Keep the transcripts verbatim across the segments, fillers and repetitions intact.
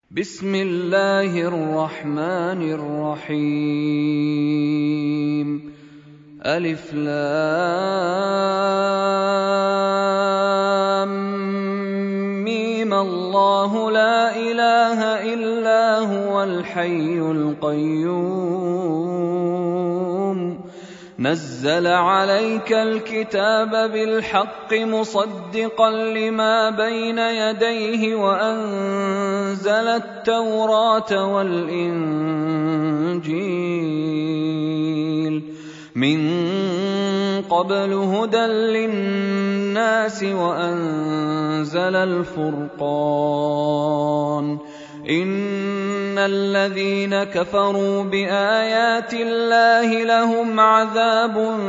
بسم الله الرحمن الرحيم. ألف لام ميم. الله لا إله إلا هو الحي القيوم نزل عليك الكتاب بالحق مصدقا لما بين يديه وأنزل التوراة والإنجيل من قبل هدى للناس وأنزل الفرقان. إن الذين كفروا بآيات الله لهم عذاب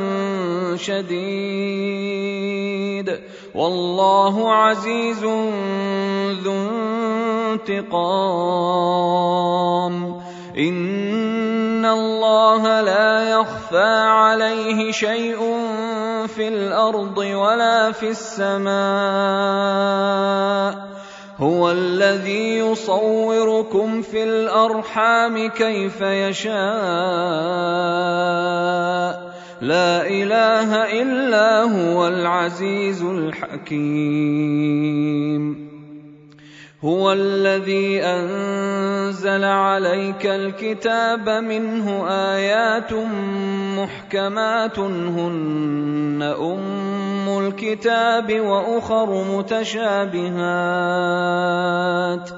شديد والله عزيز ذو انتقام. إن الله لا يخفى عليه شيء في الأرض ولا في السماء. هو الذي يصوركم في الأرحام كيف يشاء. لا إله إلا هو العزيز الحكيم. هو الذي أنزل عليك الكتاب منه آيات محكمات هن أم الكتاب وأخر متشابهات.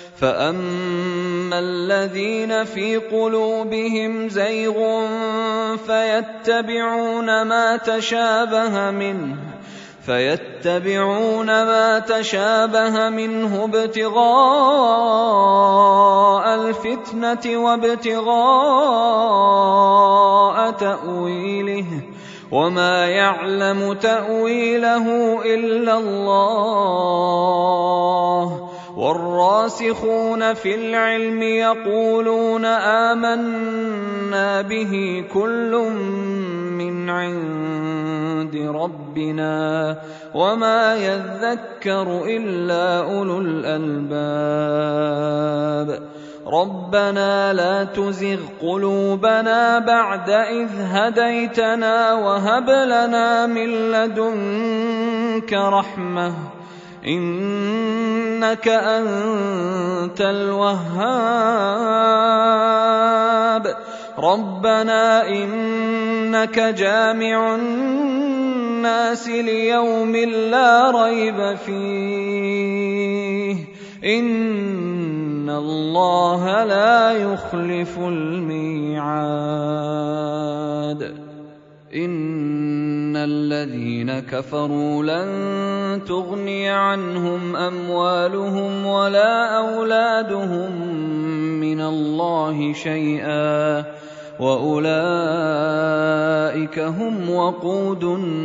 فأما الذين في قلوبهم زيغ فيتبعون ما تشابه منه فيتبعون ما تشابه منه ابتغاء الفتنة وابتغاء تأويله وما يعلم تأويله إلا الله. والراسخون في العلم يقولون آمنا به كل من عند ربنا وما يذكر إلا أولو الألباب. ربنا لا تزغ قلوبنا بعد إذ هديتنا وهب لنا من لدنك رحمة إنك أنت الوهاب. ربنا إنك جامع الناس ليوم لا ريب فيه إن الله لا يخلف الميعاد. إن الذين كفروا لن تغني عنهم أموالهم ولا أولادهم من الله شيئا وأولئك هم وقود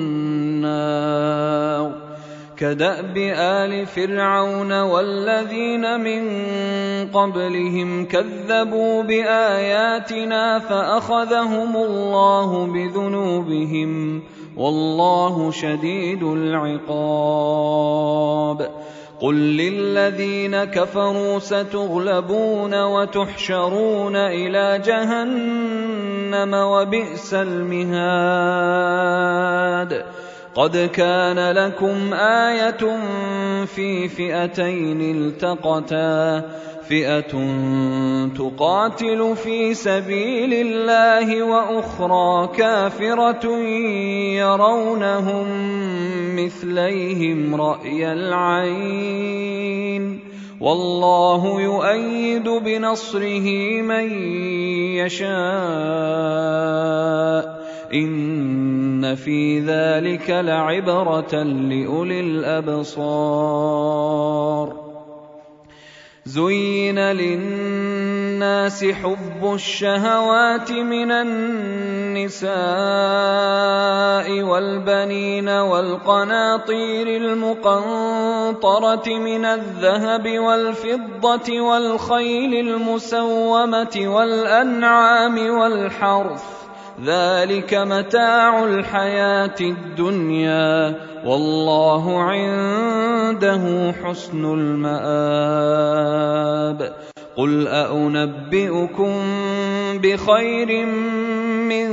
النار. كدأب آل فرعون والذين من قبلهم كذبوا بآياتنا فأخذهم الله بذنوبهم والله شديد العقاب. قل للذين كفروا ستغلبون وتحشرون إلى جهنم وبئس المهاد. قد كان لكم آية في فئتين التقتا فئة تقاتل في سبيل الله وأخرى كافرة يرونهم مثليهم رأي العين والله يؤيد بنصره من يشاء. إن في ذلك لعبرة لأولي الأبصار. زين للناس حب الشهوات من النساء والبنين والقناطير المقنطرة من الذهب والفضة والخيل المسومة والأنعام والحرث ذلك متاع الحياة الدنيا والله عنده حسن المآب. قل أنبئكم بخير من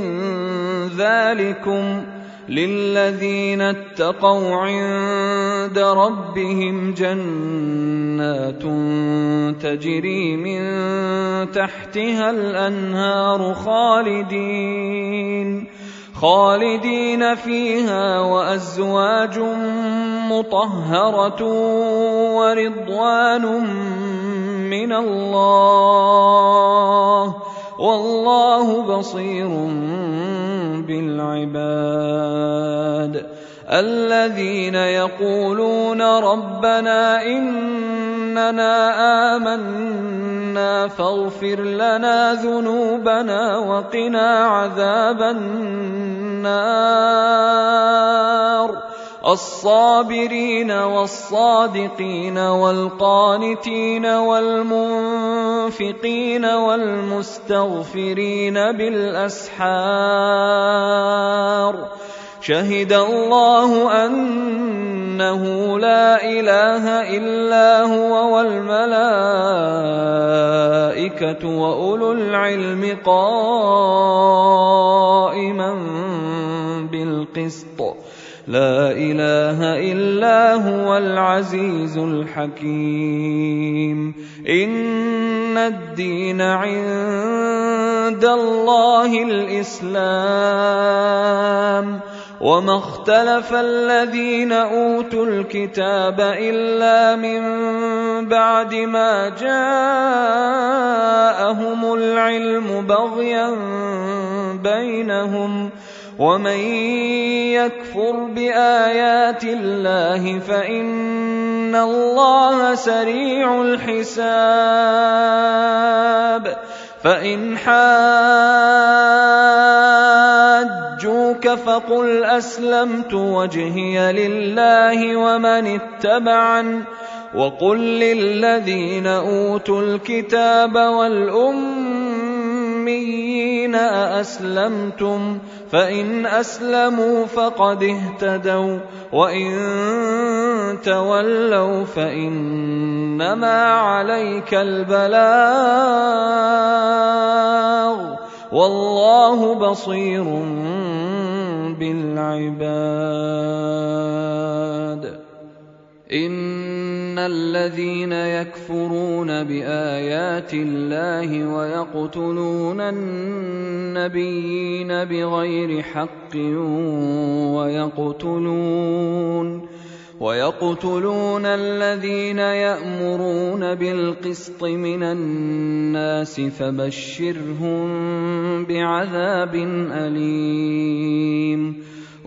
ذلكم للذين اتقوا عند ربهم جنات تجري من تحتها الأنهار خالدين خالدين فيها وأزواج مطهرة ورضوان من الله والله بصير بالعباد. الذين يقولون ربنا إننا آمنا فاغفر لنا ذنوبنا وقنا عذاب النار. الصابرين والصادقين والقانتين والمنفقين والمستغفرين بالأسحار. شهد الله أنه لا إله إلا هو والملائكة وأولو العلم قائما بالقسط لا إله إلا هو العزيز الحكيم. إن الدين عند الله الإسلام وما اختلف الذين أوتوا الكتاب إلا من بعد ما جاءهم العلم بغيا بينهم ومن يكفر بآيات الله فإن الله سريع الحساب. فإن حاجوك فقل أسلمت وجهي لله ومن اتبعن وقل للذين أوتوا الكتاب والأميين أأسلمتم فإن أسلموا فقد اهتدوا وإن تولوا فإنما عليك البلاغ والله بصير بالعباد. إن الذين يكفرون بآيات الله ويقتلون النبيين بغير حق ويقتلون ويقتلون الذين يأمرون بالقسط من الناس فبشرهم بعذاب أليم.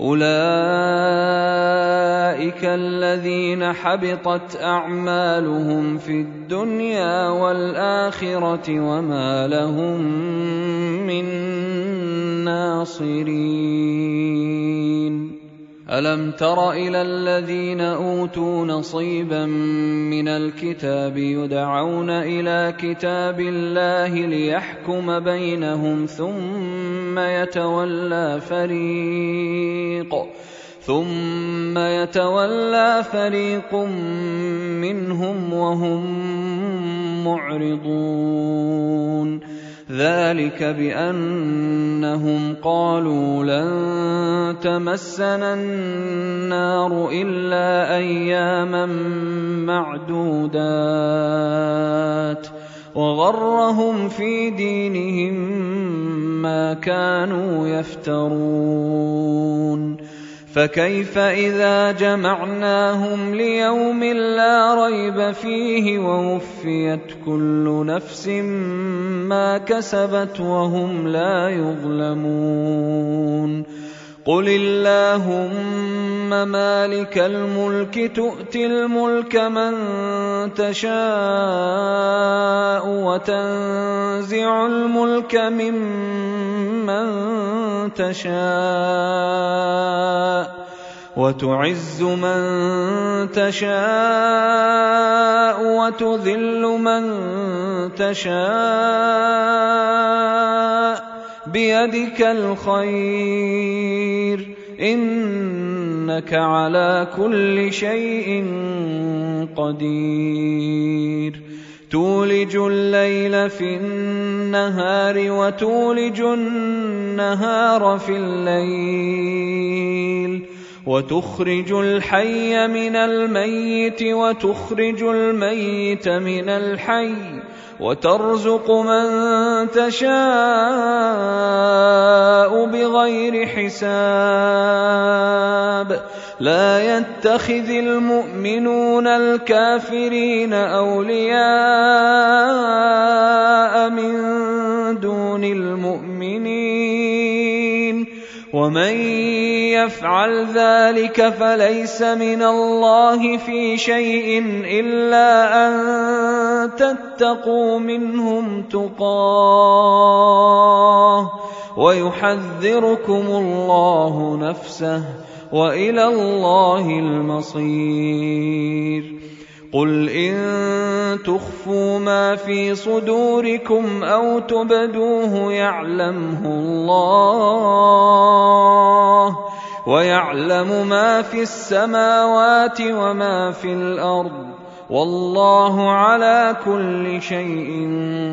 أولئك الذين حبطت أعمالهم في الدنيا والآخرة وما لهم من ناصرين. ألم تر إلى الذين أوتوا نصيبا من الكتاب يدعون إلى كتاب الله ليحكم بينهم ثم يتولى فريق ثم يتولى فريق منهم وهم معرضون. ذلك بأنهم قالوا لن تمسنا النار إلا أياما معدودات وغرهم في دينهم ما كانوا يفترون. فكيف إذا جمعناهم ليوم لا ريب فيه ووفيت كل نفس ما كسبت وهم لا يظلمون. قل اللهم مالك الملك تؤتي الملك من تشاء وتنزع الملك ممن تشاء وتعز من تشاء وتذل من تشاء بيدك الخير إنك على كل شيء قدير تولج الليل في النهار وتولج النهار في الليل وتخرج الحي من الميت وتخرج الميت من الحي وترزق من تشاء بغير حساب لا يتخذ المؤمنون الكافرين أولياء من دون المؤمنين ومن يفعل ذلك فليس من الله في شيء إلا أن تتقوا منهم تقاه ويحذركم الله نفسه وإلى الله المصير قل إن تخفوا ما في صدوركم أو تبدوه يعلمه الله ويعلم ما في السماوات وما في الأرض والله على كل شيء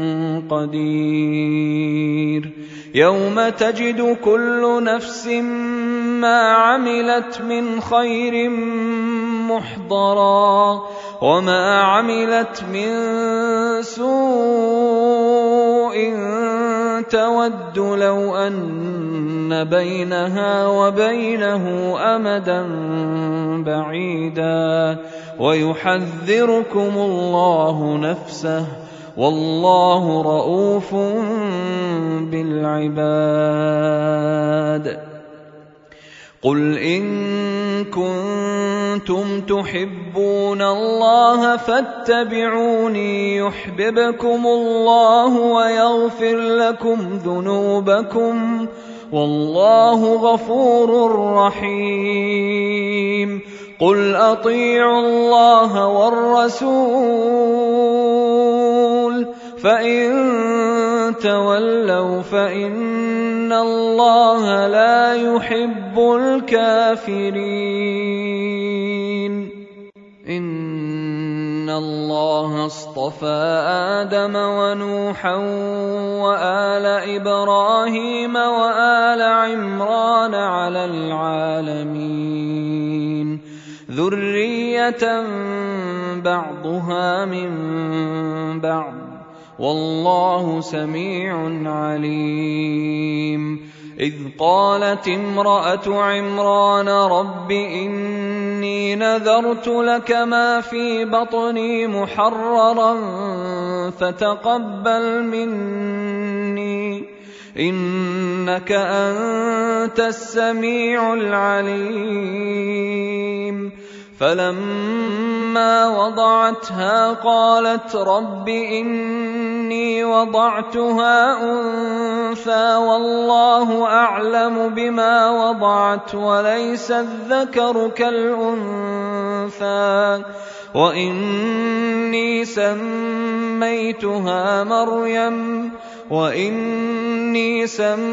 قدير يوم تجد كل نفس ما عملت من خير محضرا وما عملت من سوء تود لو أن بينها وبينه أمدا بعيدا ويحذركم الله نفسه والله رءوف بالعباد قل إن كنتم تحبون الله فاتبعوني يحببكم الله ويغفر لكم ذنوبكم والله غفور رحيم قل أطيعوا الله والرسول فإن تولوا فإن الله لا يحب الكافرين إن الله اصطفى آدم ونوحا وآل إبراهيم وآل عمران على العالمين ذرية بعضها من بعض والله سميع عليم إذ قالت امرأة عمران رب إني نذرت لك ما في بطني محررا فتقبل مني إنك أنت السميع العليم فلما وضعتها قالت رب إني وضعتها أنثى والله أعلم بما وضعت وليس الذكر كالأنثى وإني سميتها مريم وإني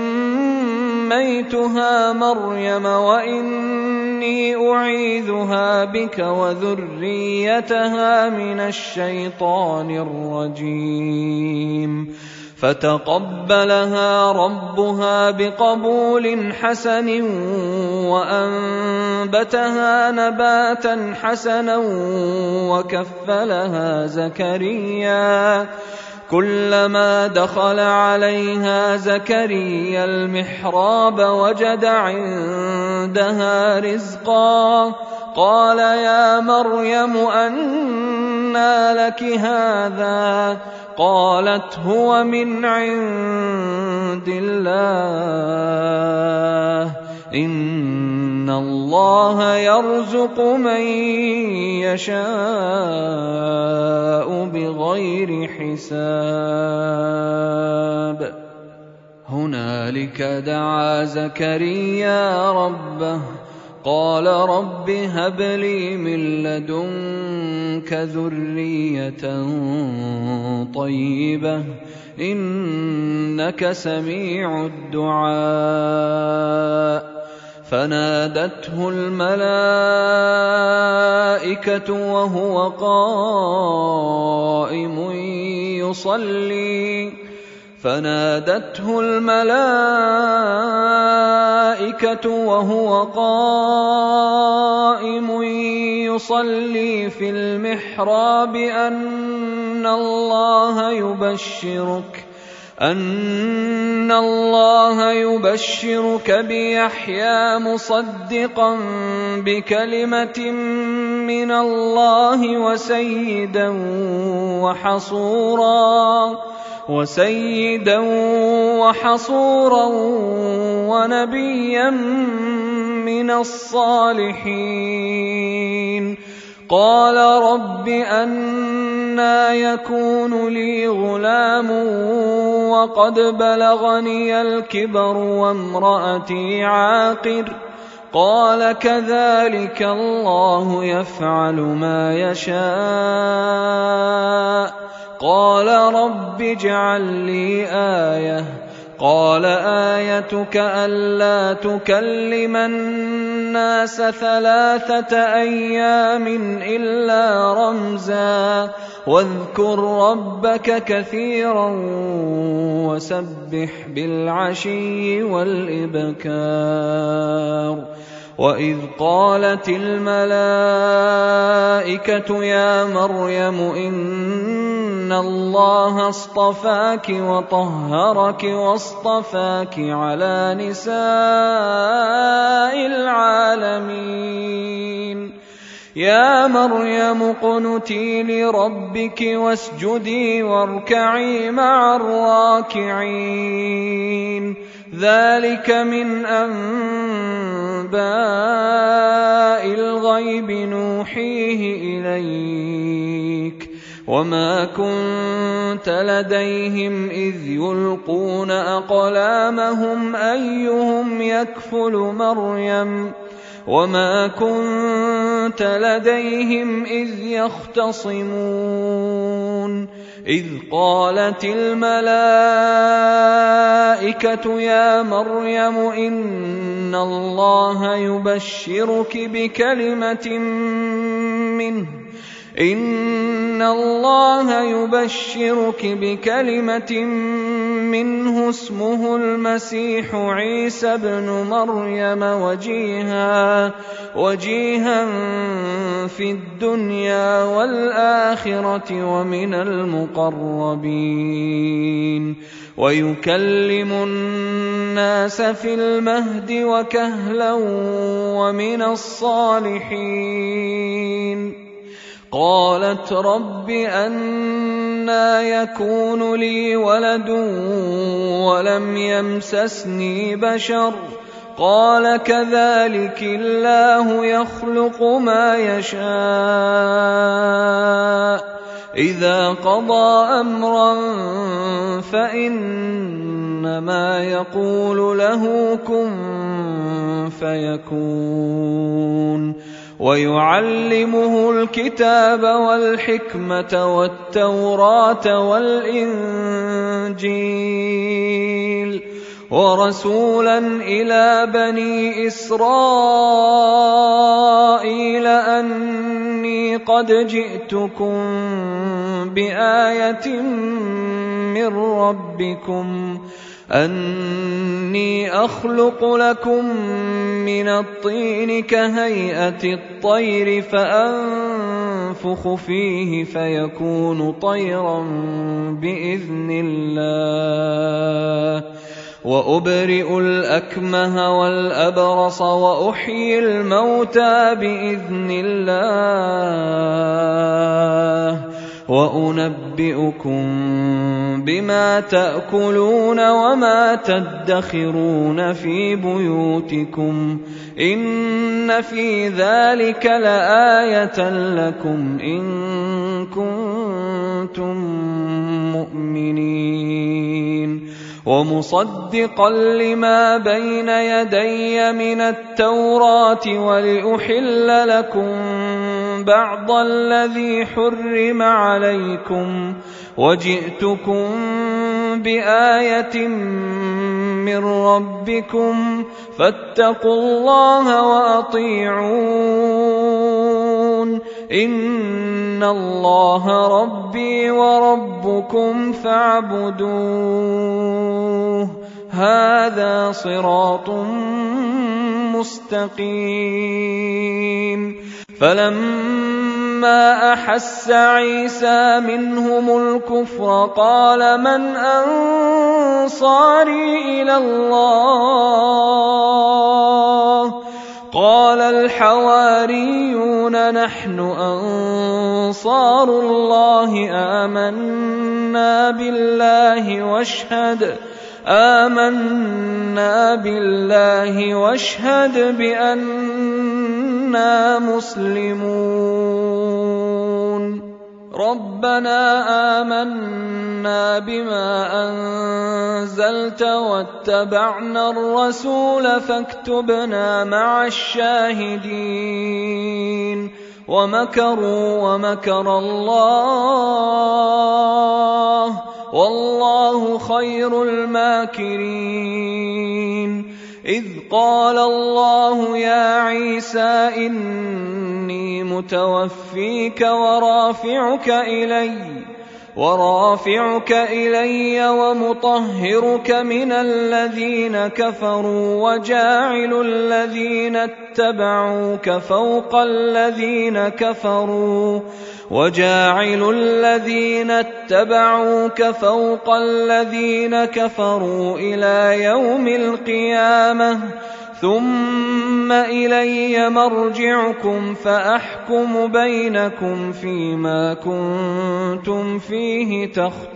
سميتها مريم وإني أعيذها بك وذريتها من الشيطان الرجيم فتقبلها ربها بقبول حسن وأنبتها نباتا حسنا وكفلها زكريا كلما دخل عليها زكريا المحراب وجد عندها رزقا قال يا مريم أنى لك هذا قالت هو من عند الله إن الله يرزق من يشاء بغير حساب هنالك دعا زكريا ربه قال رب هب لي من لدنك ذرية طيبة إنك سميع الدعاء فنادته الملائكة وهو قائم يصلي فنادته الملائكة وهو قائم يصلي في المحراب أن الله يبشرك أن الله يبشرك بيحيى مصدقا بكلمة من الله وسيدا وحصورا وسيدا وحصورا ونبيا من الصالحين. قال رب أنى يكون لي غلام وقد بلغني الكبر وامرأتي عاقر قال كذلك الله يفعل ما يشاء. قال رب اجعل لي آية قال آيتك ألا تكلم الناس ثلاثة أيام إلا رمزا واذكر ربك كثيرا وسبح بالعشي والإبكار. وإذ قالت الملائكة يا مريم إن الله اصطفاك وطهرك واصطفاك على نساء العالمين. يا مريم اقنتي لربك واسجدي واركعي مع الراكعين. ذلك من أنباء الغيب نوحيه إليك وما كنت لديهم إذ يلقون أقلامهم أيهم يكفل مريم وما كنت لديهم إذ يختصمون. إذ قالت الملائكة يا مريم إن الله يبشرك بكلمة منه إن الله يبشرك بكلمة منه اسمه المسيح عيسى ابن مريم وجيها وجيها في الدنيا والآخرة ومن المقربين ويكلم الناس في المهد وكهلا ومن الصالحين. قالت رب أنى يكون لي ولد ولم يمسسني بشر قال كذلك الله يخلق ما يشاء إذا قضى أمرا فإنما يقول له كن فيكون. ويعلمه الكتاب والحكمة والتوراة والإنجيل ورسولا إلى بني إسرائيل أني قد جئتكم بآية من ربكم أني أخلق لكم من الطين كهيئة الطير فأنفخ فيه فيكون طيرا بإذن الله وأبرئ الأكمه والأبرص وأحيي الموتى بإذن الله وأنبئكم بما تأكلون وما تدخرون في بيوتكم إن في ذلك لآية لكم إن كنتم مؤمنين. ومصدقا لما بين يدي من التوراة ولأحل لكم بعض الذي حرم عليكم وجئتكم بآية من ربكم فاتقوا الله وأطيعون إن الله ربي وربكم فاعبدوه هذا صراط مستقيم. فلما أحس عيسى منهم الكفر قال من أنصاري إلى الله قال الحواريون نحن أنصار الله آمنا بالله واشهد آمنا بالله واشهد بأننا مسلمون. ربنا آمنا بما أنزلت واتبعنا الرسول فاكتبنا مع الشاهدين. ومكروا ومكر الله والله خير الماكرين. إذ قال الله يا عيسى إني متوفيك ورافعك إلي ورافعك إلي ومطهرك من الذين كفروا وجاعل الذين اتبعوك فوق الذين كفروا وجاعل الذين اتبعوك فوق الذين كفروا إلى يوم القيامة ثم إلي مرجعكم فأحكم بينكم فيما كنتم فيه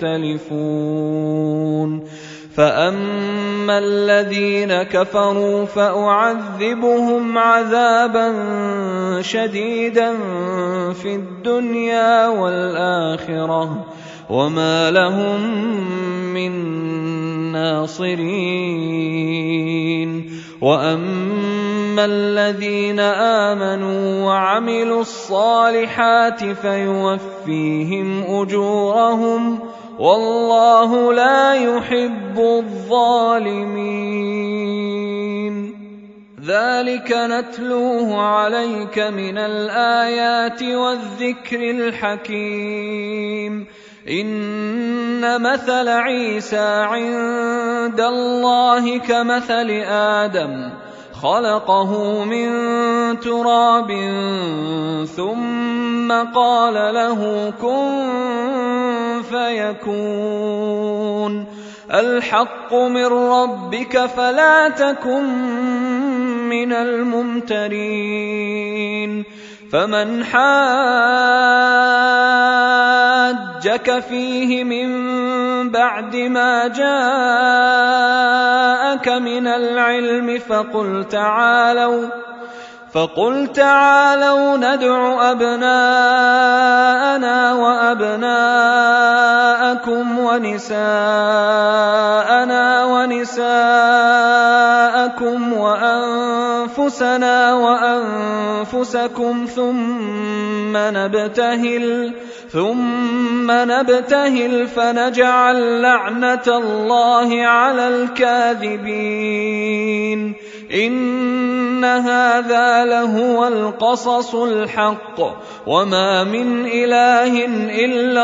تختلفون. فأما الذين كفروا فأعذبهم عذابا شديدا في الدنيا والآخرة وما لهم من ناصرين. وأما الذين آمنوا وعملوا الصالحات فيوفيهم أجورهم والله لا يحب الظالمين. ذلك نتلوه عليك من الآيات والذكر الحكيم. إن مثل عيسى عند الله كمثل آدم خلقه من تراب ثم قال له كن فيكون. الحق من ربك فلا تكن من الممترين. فمن حاجك فيه من بعد ما جاءك من العلم فقل تعالوا فقل تعالوا ندع أبناءنا وأبناءكم ونساءنا ونساءكم وأنفسنا وأنفسكم ثم نبتهل ثم نبتهل فنجعل لعنة الله على الكاذبين. إن هذا لهو القصص الحق وما من إله إلا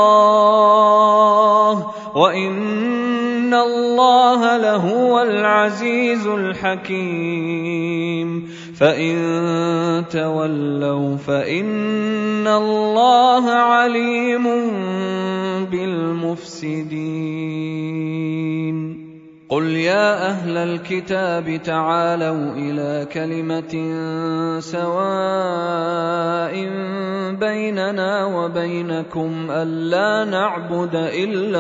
الله وإن الله لهو العزيز الحكيم. فإن تولوا فإن الله عليم بالمفسدين. قل يا أهل الكتاب تعالوا إلى كلمة سواء بيننا وبينكم ألا نعبد إلا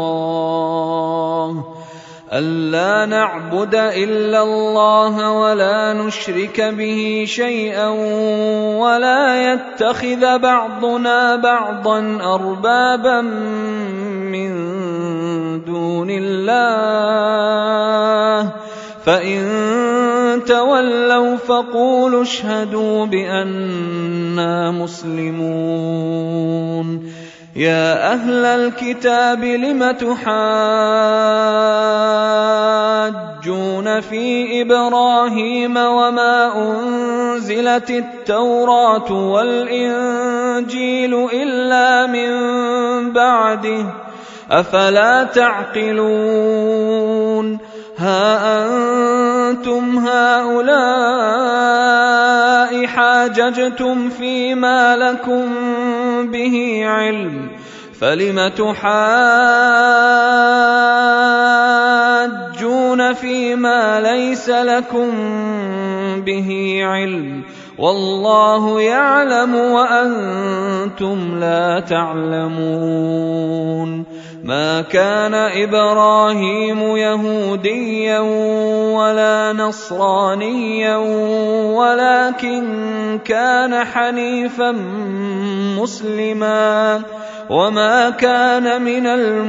الله ألا نعبد إلا الله ولا نشرك به شيئا ولا يتخذ بعضنا بعضا أربابا من دون الله فإن تولوا فقولوا اشهدوا بأننا مسلمون. يا أهل الكتاب لم تحاجون يحاجون في إبراهيم وما أنزلت التوراة والإنجيل إلا من بعده أفلا تعقلون ها أنتم هؤلاء حاججتم فيما لكم به علم فلم تحاجون فيما ليس لكم به علم والله يعلم وأنتم لا تعلمون ما كان إبراهيم يهوديا ولا نصرانيا ولكن كان حنيفا مسلما وما كان من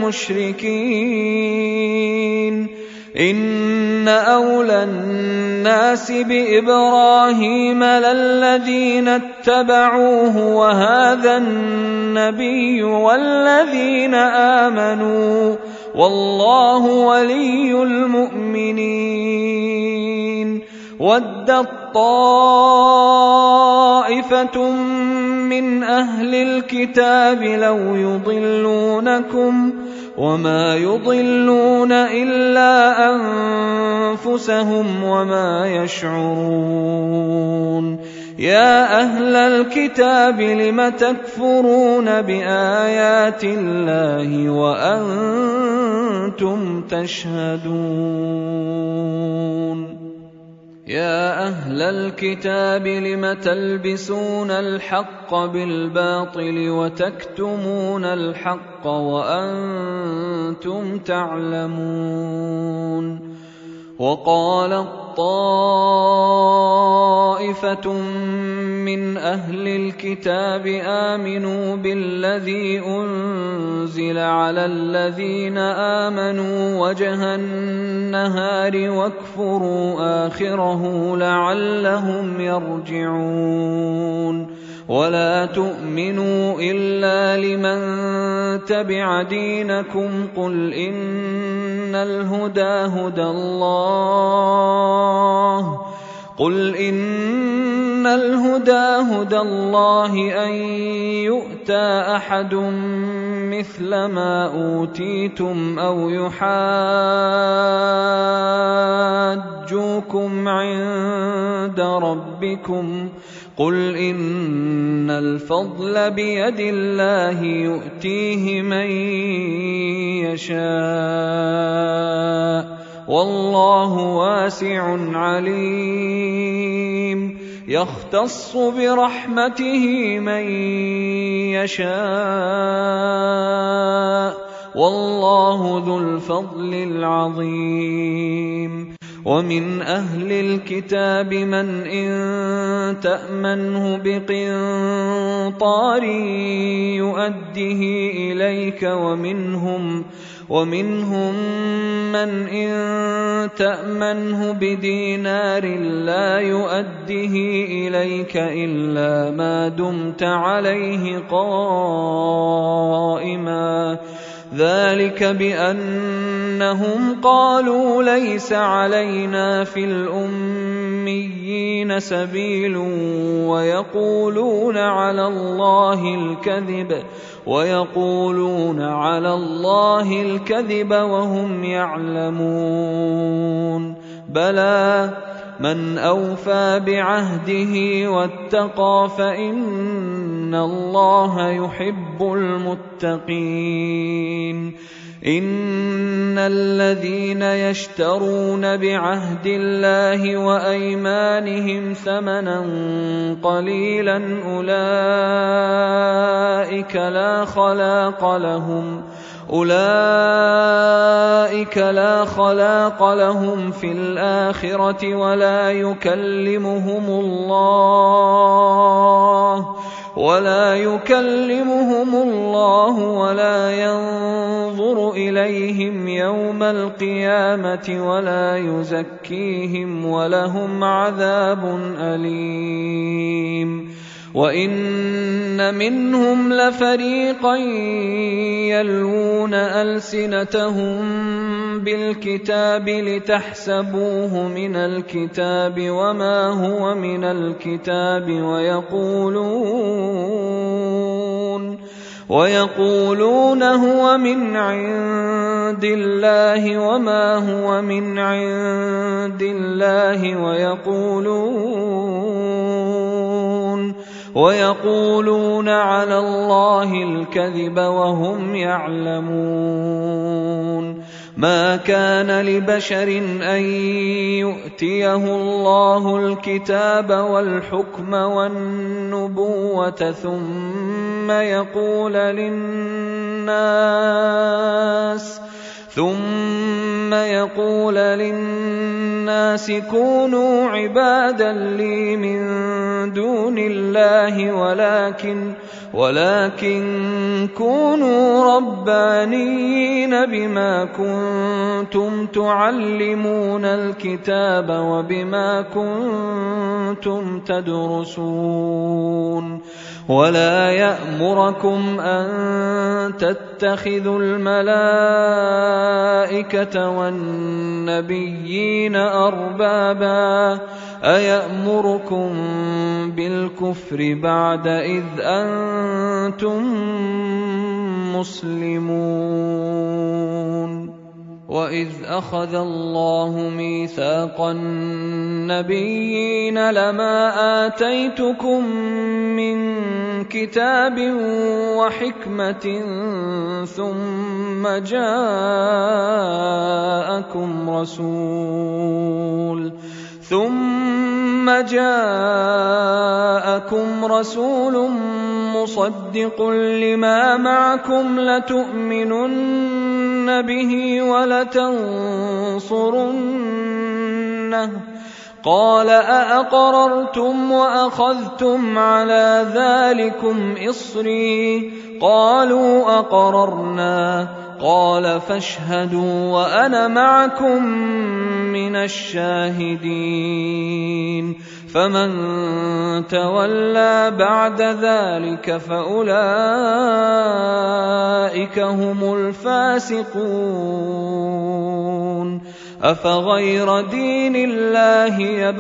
المشركين إن أولى الناس بإبراهيم للذين اتبعوه وهذا النبي والذين آمنوا والله ولي المؤمنين ودت طائفة من أهل الكتاب لو يضلونكم وما يضلون إلا أنفسهم وما يشعرون يا أهل الكتاب لم تكفرون بآيات الله وأنتم تشهدون يا أهل الكتاب لم تلبسون الحق بالباطل وتكتمون الحق وأنتم تعلمون وقالت طائفة من أهل الكتاب آمنوا بالذي أنزل على الذين آمنوا وجه النهار واكفروا آخره لعلهم يرجعون ولا تؤمنوا إلا لمن تبع دينكم قل إن الهدى هدى الله قل إن الهدى هدى الله أن يؤتى أحد مثل ما أوتيتم أو يحاجوكم عند ربكم قل إن الفضل بيد الله يؤتيه من يشاء والله واسع عليم يختص برحمته من يشاء والله ذو الفضل العظيم ومن أهل الكتاب من إن تأمنه بقنطار يؤده إليك ومنهم ومنهم من إن تأمنه بدينار لا يؤده إليك إلا ما دمت عليه قائما ذلك بأنهم قالوا ليس علينا في الأميين سبيل ويقولون على الله الكذب ويقولون على الله الكذب وهم يعلمون بلى من أوفى بعهده واتقى فإن الله يحب المتقين إن الذين يشترون بعهد الله وأيمانهم ثمنا قليلا أولئك لا خلاق لهم أولئك لا خلاق لهم في الآخرة ولا يكلمهم الله ولا يكلمهم الله ولا ينظر إليهم يوم القيامة ولا يزكيهم ولهم عذاب أليم وَإِنَّ مِنْهُمْ لَفَرِيقًا يَلْوُونَ أَلْسِنَتَهُم بِالْكِتَابِ لِتَحْسَبُوهُ مِنَ الْكِتَابِ وَمَا هُوَ مِنَ الْكِتَابِ وَيَقُولُونَ وَيَقُولُونَ هُوَ مِنْ عِندِ اللَّهِ وَمَا هُوَ مِنْ عِندِ اللَّهِ وَيَقُولُونَ وَيَقُولُونَ عَلَى اللَّهِ الْكَذِبَ وَهُمْ يَعْلَمُونَ مَا كَانَ لِبَشَرٍ أَن يُؤْتِيَهُ اللَّهُ الْكِتَابَ وَالْحُكْمَ وَالنُّبُوَّةَ ثُمَّ يَقُولَ لِلنَّاسِ ثُمَّ يقول لِلنَّاسِ كُونُوا عِبَادًا لِّي مِن دُونِ اللَّهِ وَلَكِن ولكن كونوا ربانيين بما كنتم تعلمون الكتاب وبما كنتم تدرسون ولا يأمركم أن تتخذوا الملائكة والنبيين أربابا أيأمركم بالكفر بعد إذ أنتم مسلمون وَإِذْ أَخَذَ اللَّهُ مِيثَاقَ النَّبِيِّينَ لَمَا آتَيْتُكُم مِّن كِتَابٍ وَحِكْمَةٍ ثُمَّ جَاءَكُمْ رَسُولٌ ثُمَّ جَاءَكُمْ رَسُولٌ مُصَدِّقٌ لِّمَا مَعَكُمْ لَتُؤْمِنُنَّ بِهِ وَلَتَنصُرُنَّهُ قَالَ أَأَقْرَرْتُمْ وَأَخَذْتُمْ عَلَى ذَلِكُمْ إِصْرِي قَالُوا أَقْرَرْنَا قَالَ فَاشْهَدُوا وَأَنَا مَعَكُمْ مِنَ الشَّاهِدِينَ فَمَن تَوَلَّىٰ بَعْدَ ذَلِكَ فَأُولَٰئِكَ هُمُ الْفَاسِقُونَ أَفَغَيْرَ دِينِ اللَّهِ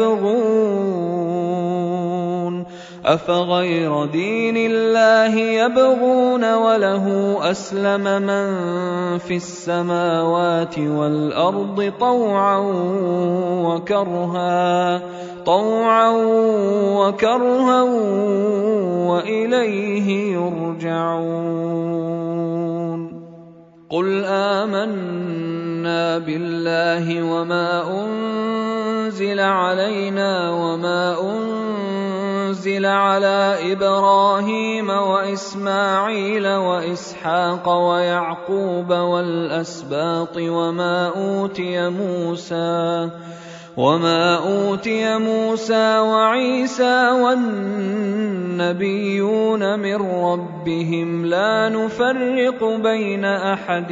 يَبْغُونَ أَفَغَيْرَ دِينِ اللَّهِ يَبْغُونَ وَلَهُ أَسْلَمَ مَن فِي السَّمَاوَاتِ وَالْأَرْضِ طَوْعًا وَكَرْهًا طَوْعًا وَكَرْهًا وَإِلَيْهِ يُرْجَعُونَ قُلْ آمَنَّا بِاللَّهِ وَمَا أُنزِلَ عَلَيْنَا وَمَا أُنزِلَ عَلَىٰ إِبْرَاهِيمَ وَإِسْمَاعِيلَ وَإِسْحَاقَ وَيَعْقُوبَ وَالْأَسْبَاطِ وَمَا أُوتِيَ مُوسَىٰ وما أوتي موسى وعيسى والنبيون من ربهم لا نفرق بين أحد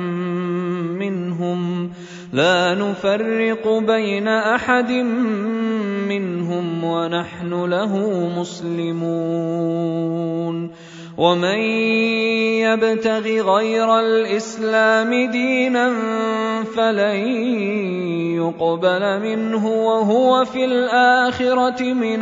منهم لا نفرق بين أحد منهم ونحن له مسلمون ومن يبتغ غير الإسلام دينا فلن يقبل منه وهو في الآخرة من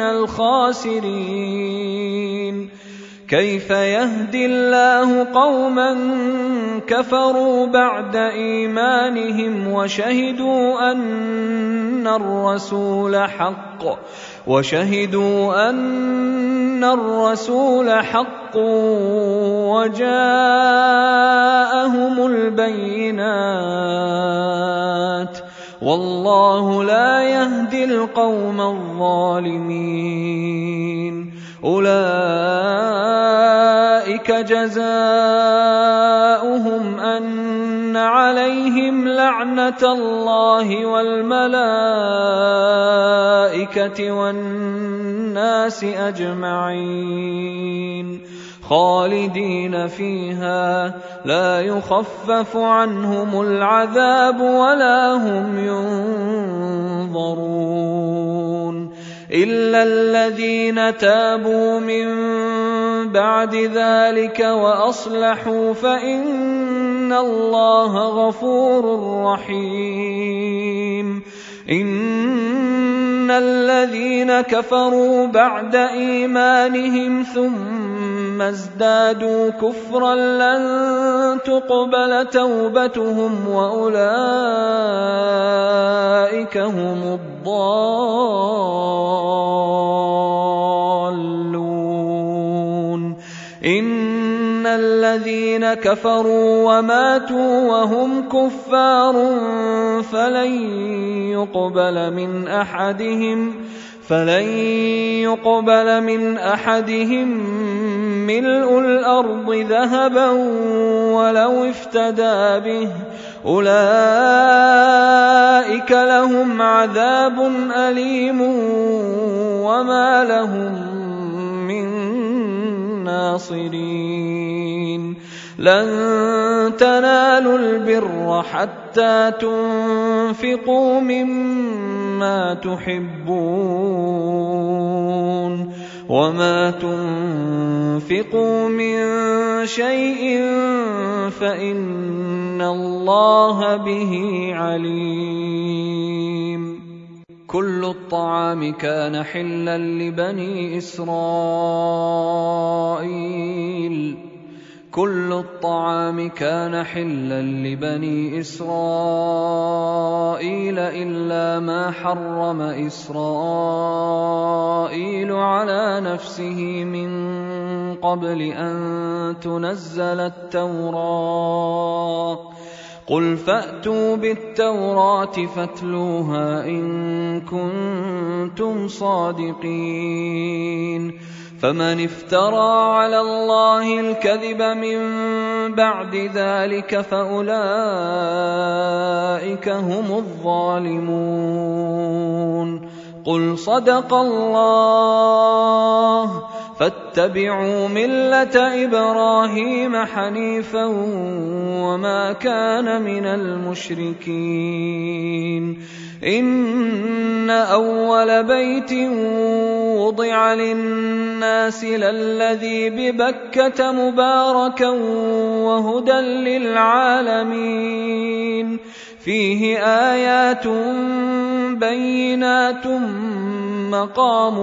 الخاسرين كيف يهدي الله قوما كفروا بعد إيمانهم وشهدوا أن الرسول حق وشهدوا أن الرسول حق وجاءهم البينات والله لا يهدي القوم الظالمين أولئك جزاؤهم أن عليهم لعنة الله والملائكة والناس أجمعين خالدين فيها لا يخفف عنهم العذاب ولا هم ينظرون إلا الذين تابوا من بعد ذلك وأصلحوا فإن الله غفور رحيم. إن الذين كفروا بعد إيمانهم ثم ازدادوا كفرا لن تقبل توبتهم وأولئك هم الضالون. إن الذين كفروا وماتوا وهم كفار فلن يقبل من أحدهم فلن يقبل من أحدهم ملء الأرض ذهبا ولو افتدى به أولئك لهم عذاب أليم وما لهم من ناصرين. لن تنالوا البر حتى تنفقوا مما تحبون وما تنفقوا من شيء فإن الله به عليم. كل الطعام كان حلا لبني إسرائيل كل الطعام كان حلا لبني إسرائيل إلا ما حرم إسرائيل على نفسه من قبل أن تنزل التوراة. قل فأتوا بالتوراة فاتلوها إن كنتم صادقين. فمن افترى على الله الكذب من بعد ذلك فأولئك هم الظالمون. قل صدق الله فاتبعوا ملة إبراهيم حنيفا وما كان من المشركين. إن أول بيت وضع للناس للذي ببكة مباركا وهدى للعالمين فيه آيات بينات مقام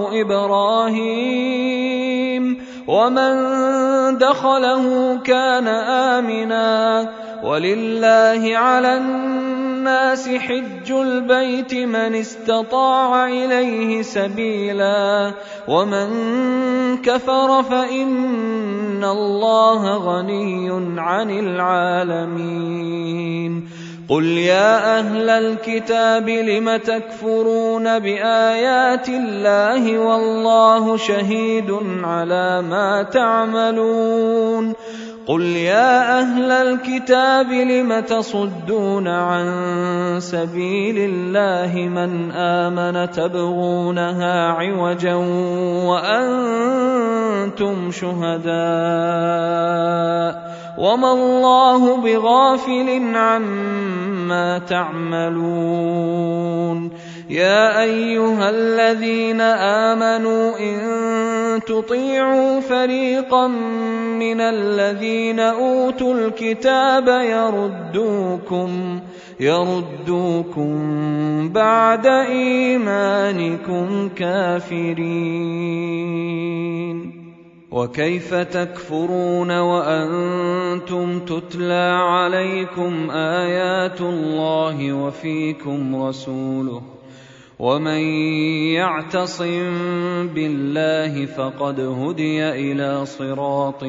إبراهيم ومن دخله كان آمنا ولله على الناس حج البيت من استطاع إليه سبيلا ومن كفر فإن الله غني عن العالمين. قل يا أهل الكتاب لم تكفرون بآيات الله والله شهيد على ما تعملون. قل يا أهل الكتاب لم تصدون عن سبيل الله من آمن تبغونها عوجا وأنتم شهداء وما الله بغافل عما تعملون. يا أيها الذين آمنوا إن تطيعوا فريقا من الذين أوتوا الكتاب يردوكم يردوكم بعد إيمانكم كافرين. وكيف تكفرون وأنتم تتلى عليكم آيات الله وفيكم رسوله ومن يعتصم بالله فقد هدي إلى صراط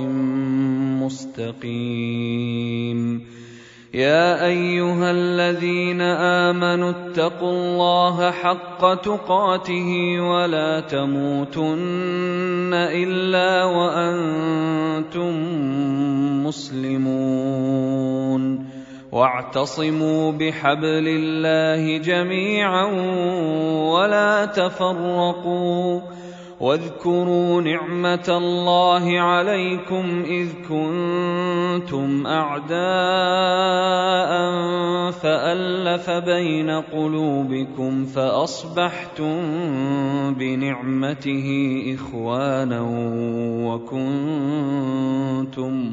مستقيم. يا أيها الذين آمنوا اتقوا الله حق تقاته ولا تموتن إلا وأنتم مسلمون واعتصموا بحبل الله جميعا ولا تفرقوا واذكروا نعمة الله عليكم إذ كنتم أعداء فألف بين قلوبكم فأصبحتم بنعمته إخوانا وكنتم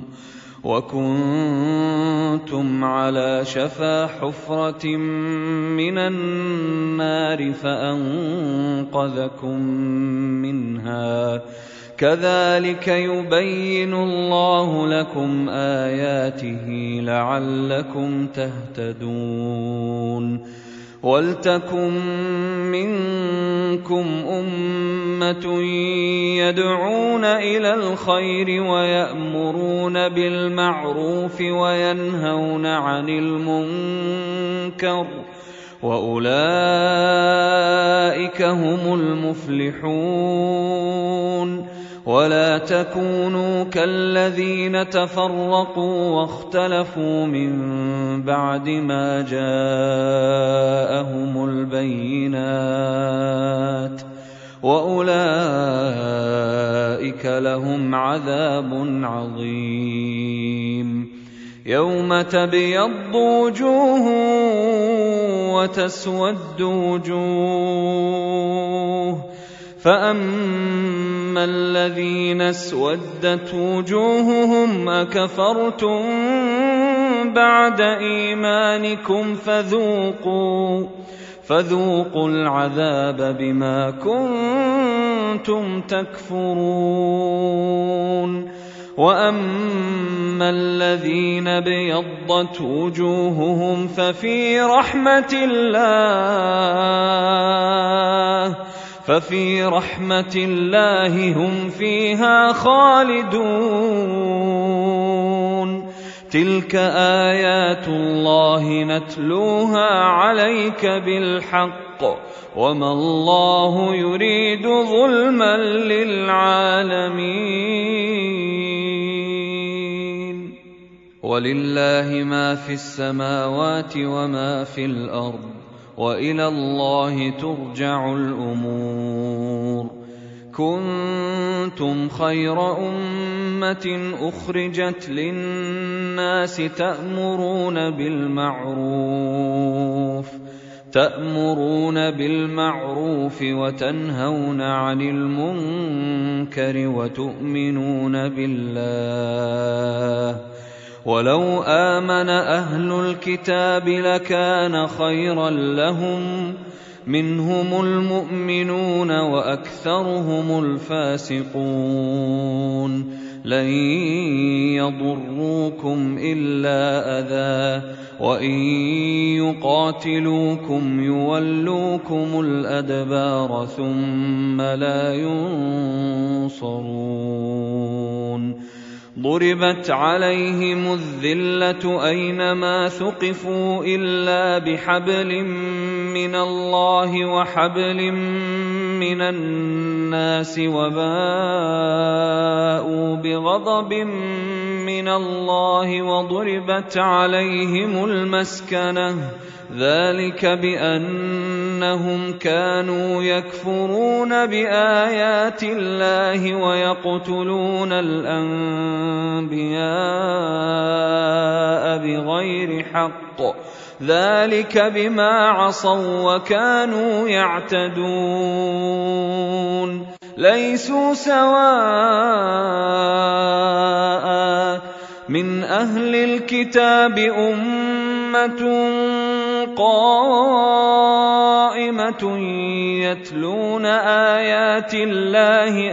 وكنتم على شفا حفرة من النار فأنقذكم منها كذلك يبين الله لكم آياته لعلكم تهتدون ولتكن منكم أمة يدعون إلى الخير ويأمرون بالمعروف وينهون عن المنكر وأولئك هم المفلحون ولا تكونوا كالذين تفرقوا واختلفوا من بعد ما جاءهم البينات وأولئك لهم عذاب عظيم يوم تبيض وجوه وتسود وجوه فأما الذين اسودت وجوههم أكفرتم بعد إيمانكم فذوقوا فذوقوا العذاب بما كنتم تكفرون وأما الذين ابيضت وجوههم ففي رحمة الله ففي رحمة الله هم فيها خالدون تلك آيات الله نتلوها عليك بالحق وما الله يريد ظلما للعالمين ولله ما في السماوات وما في الأرض وإلى الله ترجع الأمور كنتم خير أمة أخرجت للناس تأمرون بالمعروف تأمرون بالمعروف وتنهون عن المنكر وتؤمنون بالله ولو آمن أهل الكتاب لكان خيرا لهم منهم المؤمنون وأكثرهم الفاسقون لن يضروكم إلا أذى وإن يقاتلوكم يولوكم الأدبار ثم لا ينصرون ضربت عليهم الذلة أينما ثقفوا إلا بحبل من الله وحبل من الناس وباءوا بغضب من الله وضربت عليهم المسكنة ذلك بأنهم كانوا يكفرون بآيات الله ويقتلون الأنبياء بغير حق ذلك بما عصوا وكانوا يعتدون ليسوا سواء من أهل الكتاب أمة قائمة يتلون آيات الله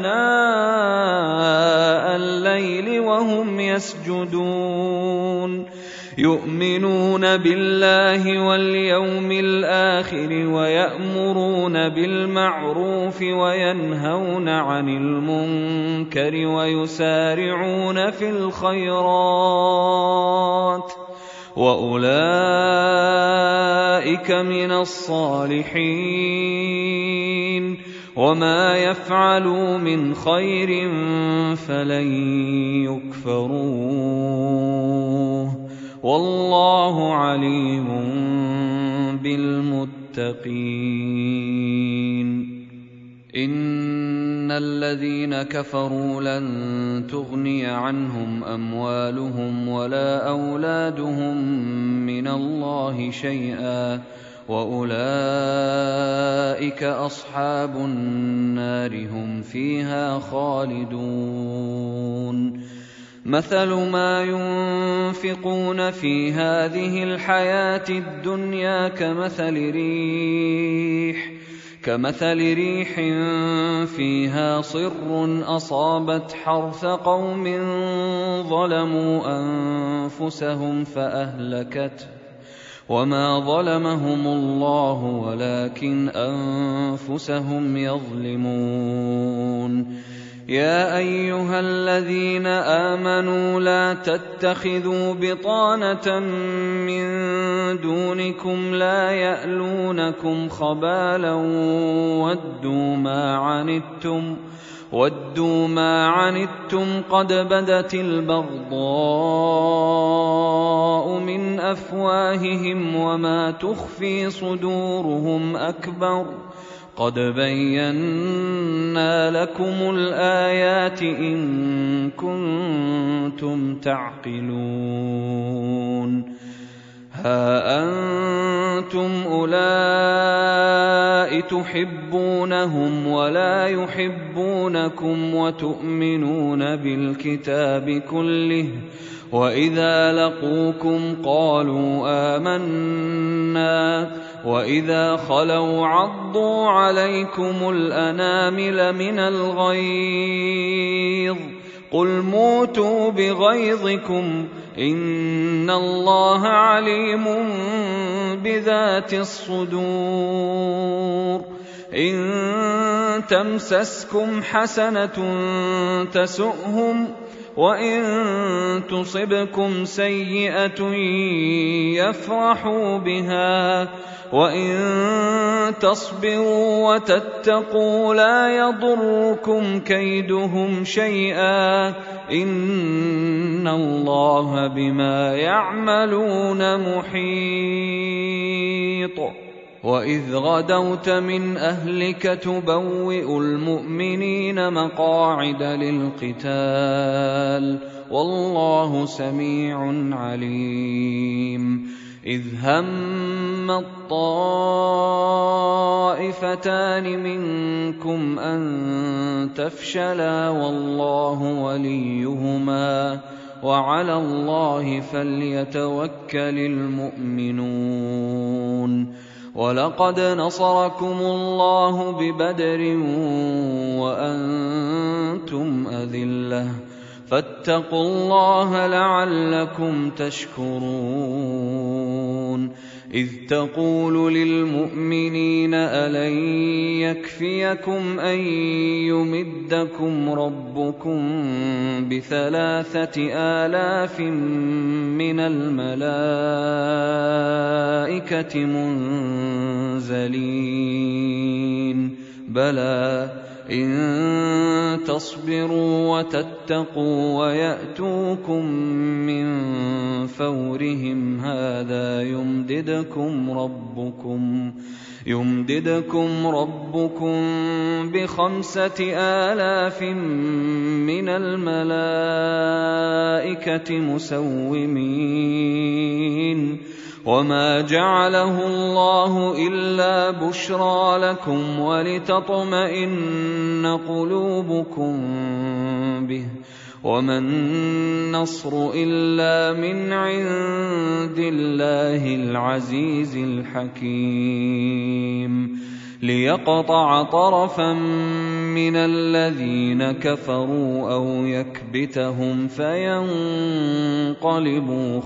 آناء الليل وهم يسجدون يؤمنون بالله واليوم الآخر ويأمرون بالمعروف وينهون عن المنكر ويسارعون في الخيرات وأولئك من الصالحين وما يفعلوا من خير فلن يكفروه والله عليم بالمتقين إن الذين كفروا لن تغني عنهم أموالهم ولا أولادهم من الله اللَّهِ شَيْئًا وَأُولَئِكَ أَصْحَابُ النَّارِ هُمْ فِيهَا خَالِدُونَ مَثَلُ مَا يُنفِقُونَ فِي هَٰذِهِ الْحَيَاةِ الدُّنْيَا كَمَثَلِ رِيحٍ كمثل ريح فيها صر أصابت حرث قوم ظلموا أنفسهم فأهلكته وما ظلمهم الله ولكن أنفسهم يظلمون يا أيها الذين آمنوا لا تتخذوا بطانة من دونكم لا يألونكم خبالا ودوا ما عنتم ودوا ما عنتم قد بدت البغضاء من أفواههم وما تخفي صدورهم أكبر قد بينا لكم الآيات إن كنتم تعقلون ها أنتم أولئك تحبونهم ولا يحبونكم وتؤمنون بالكتاب كله وإذا لقوكم قالوا آمنا وإذا خلوا عضوا عليكم الأنامل من الغيظ قل موتوا بغيظكم إن الله عليم بذات الصدور إن تمسسكم حسنة تسؤهم وإن تصبكم سيئة يفرحوا بها وإن تصبروا وتتقوا لا يضركم كيدهم شيئا إن الله بما يعملون محيط وإذ غدوت من أهلك تبوئ المؤمنين مقاعد للقتال والله سميع عليم إذ هم الطائفتان منكم أن تفشلا والله وليهما وعلى الله فليتوكل المؤمنون ولقد نصركم الله ببدر وأنتم أذلة فاتقوا الله لعلكم تشكرون إذ تقول للمؤمنين ألن يكفيكم أن يمدكم ربكم بثلاثة آلاف من الملائكة منزلين بلى إن تصبروا وتتقوا ويأتوكم من فورهم هذا يمددكم ربكم يمددكم ربكم بخمسة آلاف من الملائكة مسومين وما جعله الله إلا بشرى لكم ولتطمئن قلوبكم به وما النصر إلا من عند الله العزيز الحكيم ليقطع طرفا من الذين كفروا أو يكبتهم فينقلبوا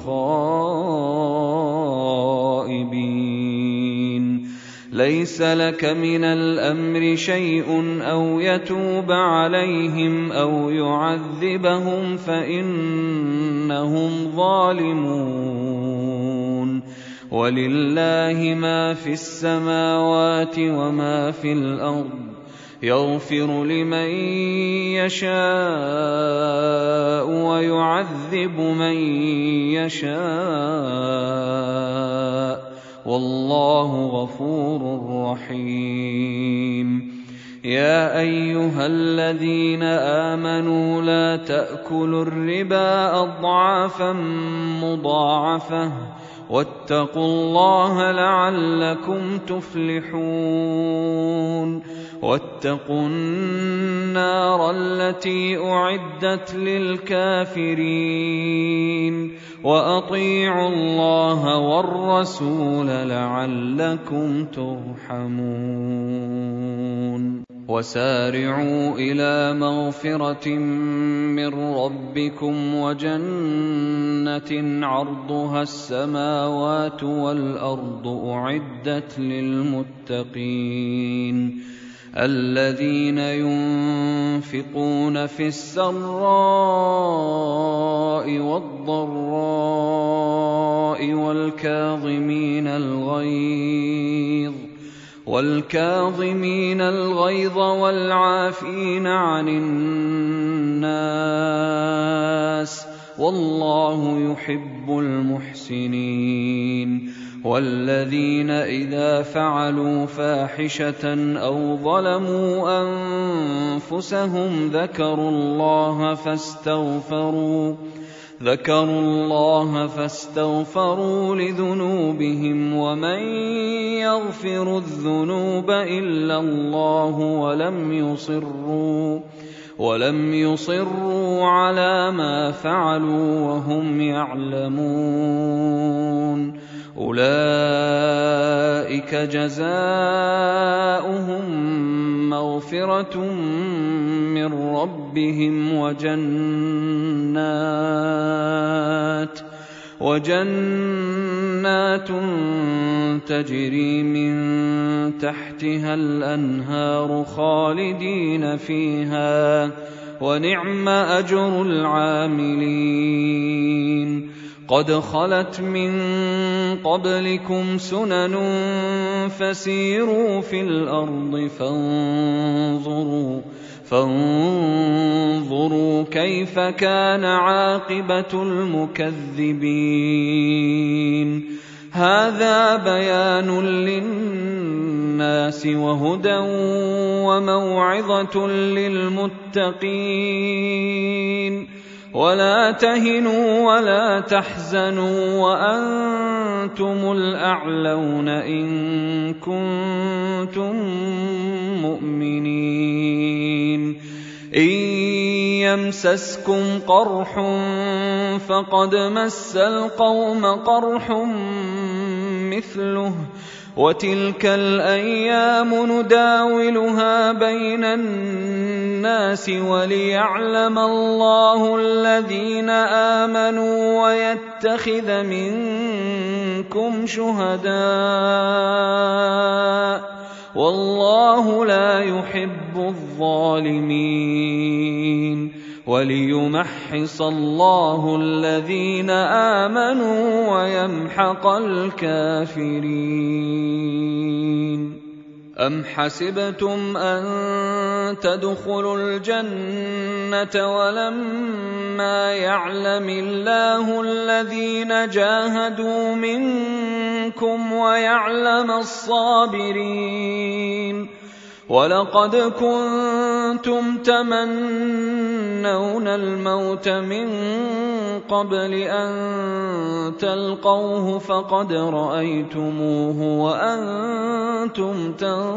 خائبين ليس لك من الأمر شيء أو يتوب عليهم أو يعذبهم فإنهم ظالمون ولله ما في السماوات وما في الأرض يغفر لمن يشاء ويعذب من يشاء والله غفور رحيم يا أيها الذين آمنوا لا تأكلوا الربا أضعافا مضاعفة واتقوا الله لعلكم تفلحون واتقوا النار التي أعدت للكافرين وأطيعوا الله والرسول لعلكم ترحمون وسارعوا إلى مغفرة من ربكم وجنة عرضها السماوات والأرض أعدت للمتقين الذين ينفقون في السراء والضراء والكاظمين الغيظ والكاظمين الغيظ والعافين عن الناس والله يحب المحسنين والذين إذا فعلوا فاحشة أو ظلموا أنفسهم ذكروا الله فاستغفروا ذكروا الله فاستغفروا لذنوبهم ومن يغفر الذنوب إلا الله ولم يصروا ولم يصروا على ما فعلوا وهم يعلمون أولئك جزاؤهم مغفرة من ربهم وجنات وجنات تجري من تحتها الأنهار خالدين فيها ونعم أجر العاملين قد خلت من قبلكم سنن فسيروا في الأرض فانظروا فانظروا كيف كان عاقبة المكذبين هذا بيان للناس وهدى وموعظة للمتقين ولا تهنوا ولا تحزنوا وأنتم الأعلون إن كنتم مؤمنين إن يمسسكم قرح فقد مس القوم قرح مثله وتلك الأيام نداولها بين الناس وليعلم الله الذين آمنوا ويتخذ منكم شهداء والله لا يحب الظالمين وليمحص الله الذين آمنوا ويمحق الكافرين أم حسبتم أن تدخلوا الجنة ولما يعلم الله الذين جاهدوا منكم ويعلم الصابرين ولقد كنتم تمنون الموت من قبل أن تلقوه فقد رأيتموه وأنتم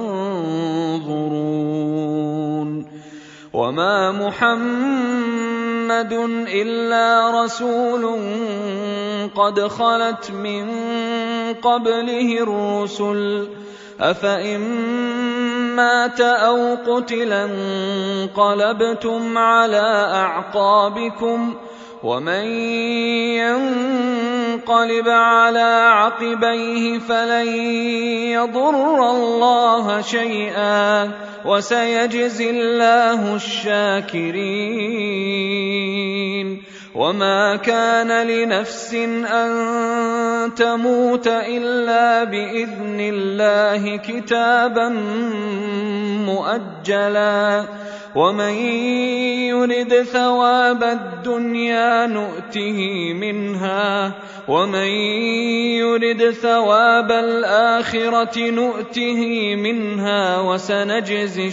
تنظرون وما محمد إلا رسول قد خلت من قبله الرسل أفإن مات أو قتل انقلبتم على أعقابكم ومن ينقلب على عقبيه فلن يضر الله شيئا وسيجزي الله الشاكرين وما كان لنفس أن تموت إلا بإذن الله كتابا مؤجلا ومن يرد ثواب الدنيا نؤته منها ومن يرد ثواب الآخرة نؤته منها وسنجزي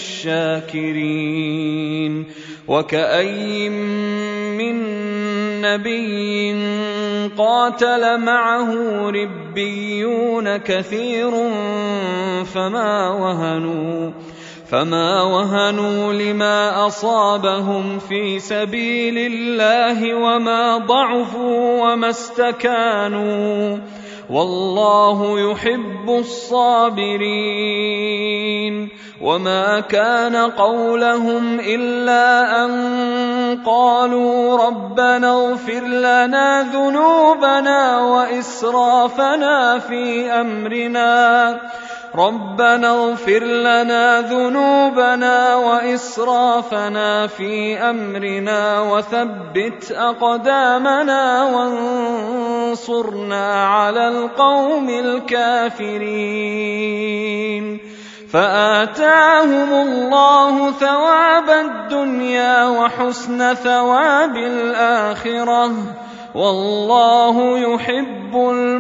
الشاكرين وكأي من نبي قاتل معه ربيون كثير فما وهنوا فما وهنوا لما أصابهم في سبيل الله وما ضعفوا وما استكانوا والله يحب الصابرين. وما كان قولهم إلا أن قالوا ربنا اغفر لنا ذنوبنا وإسرافنا في أمرنا ربنا اغفر لنا ذنوبنا وإسرافنا في أمرنا وثبت أقدامنا وانصرنا على القوم الكافرين. فآتاهم الله ثواب الدنيا وحسن ثواب الآخرة والله يحب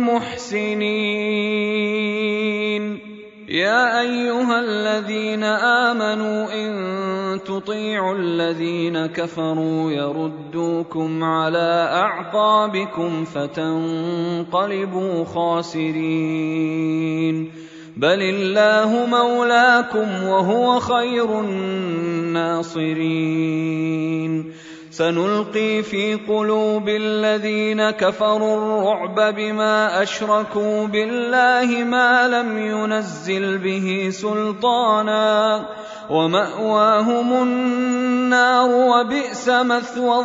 المحسنين. يا أيها الذين آمنوا إن تطيعوا الذين كفروا يردوكم على أعقابكم فتنقلبوا خاسرين. بل الله مولاكم وهو خير الناصرين. سنلقي في قلوب الذين كفروا الرعب بما أشركوا بالله ما لم ينزل به سلطانا ومأواهم النار وبئس مثوى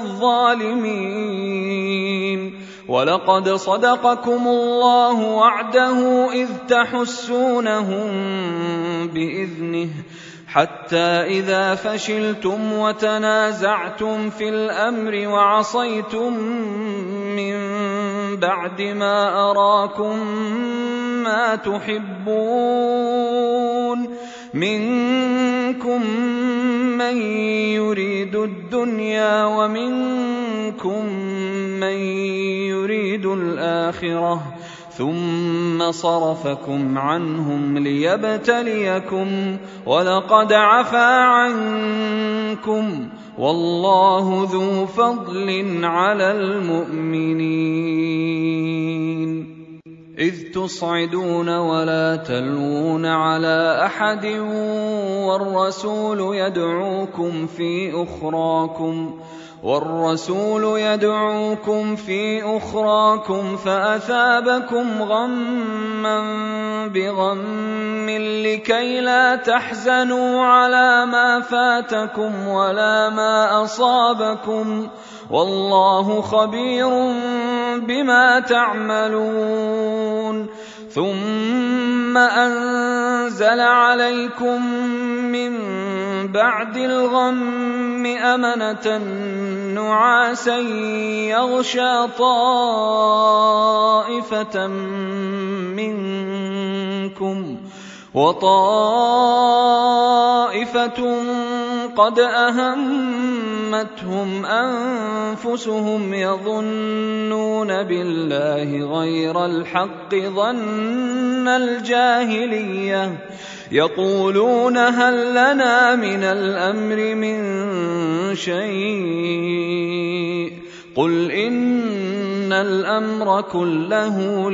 الظالمين. ولقد صدقكم الله وعده إذ تحسونهم بإذنه حتى إذا فشلتم وتنازعتم في الأمر وعصيتم من بعد ما أراكم ما تحبون منكم من يريد الدنيا ومنكم من يريد الآخرة ثم صرفكم عنهم ليبتليكم ولقد عفا عنكم والله ذو فضل على المؤمنين. إذ تصعدون ولا تلوون على أحد والرسول يدعوكم في أخراكم والرسول يدعوكم في أخراكم فأثابكم غما بغم لكي لا تحزنوا على ما فاتكم ولا ما أصابكم والله خبير بما تعملون. ثم أنزل عليكم من بعد الغم أمنة نعاسا يغشى طائفة منكم وطائفة قد أهمتهم أنفسهم يظنون بالله غير الحق ظن الجاهلية يقولون هل لنا من الأمر من شيء قل إن الأمر كله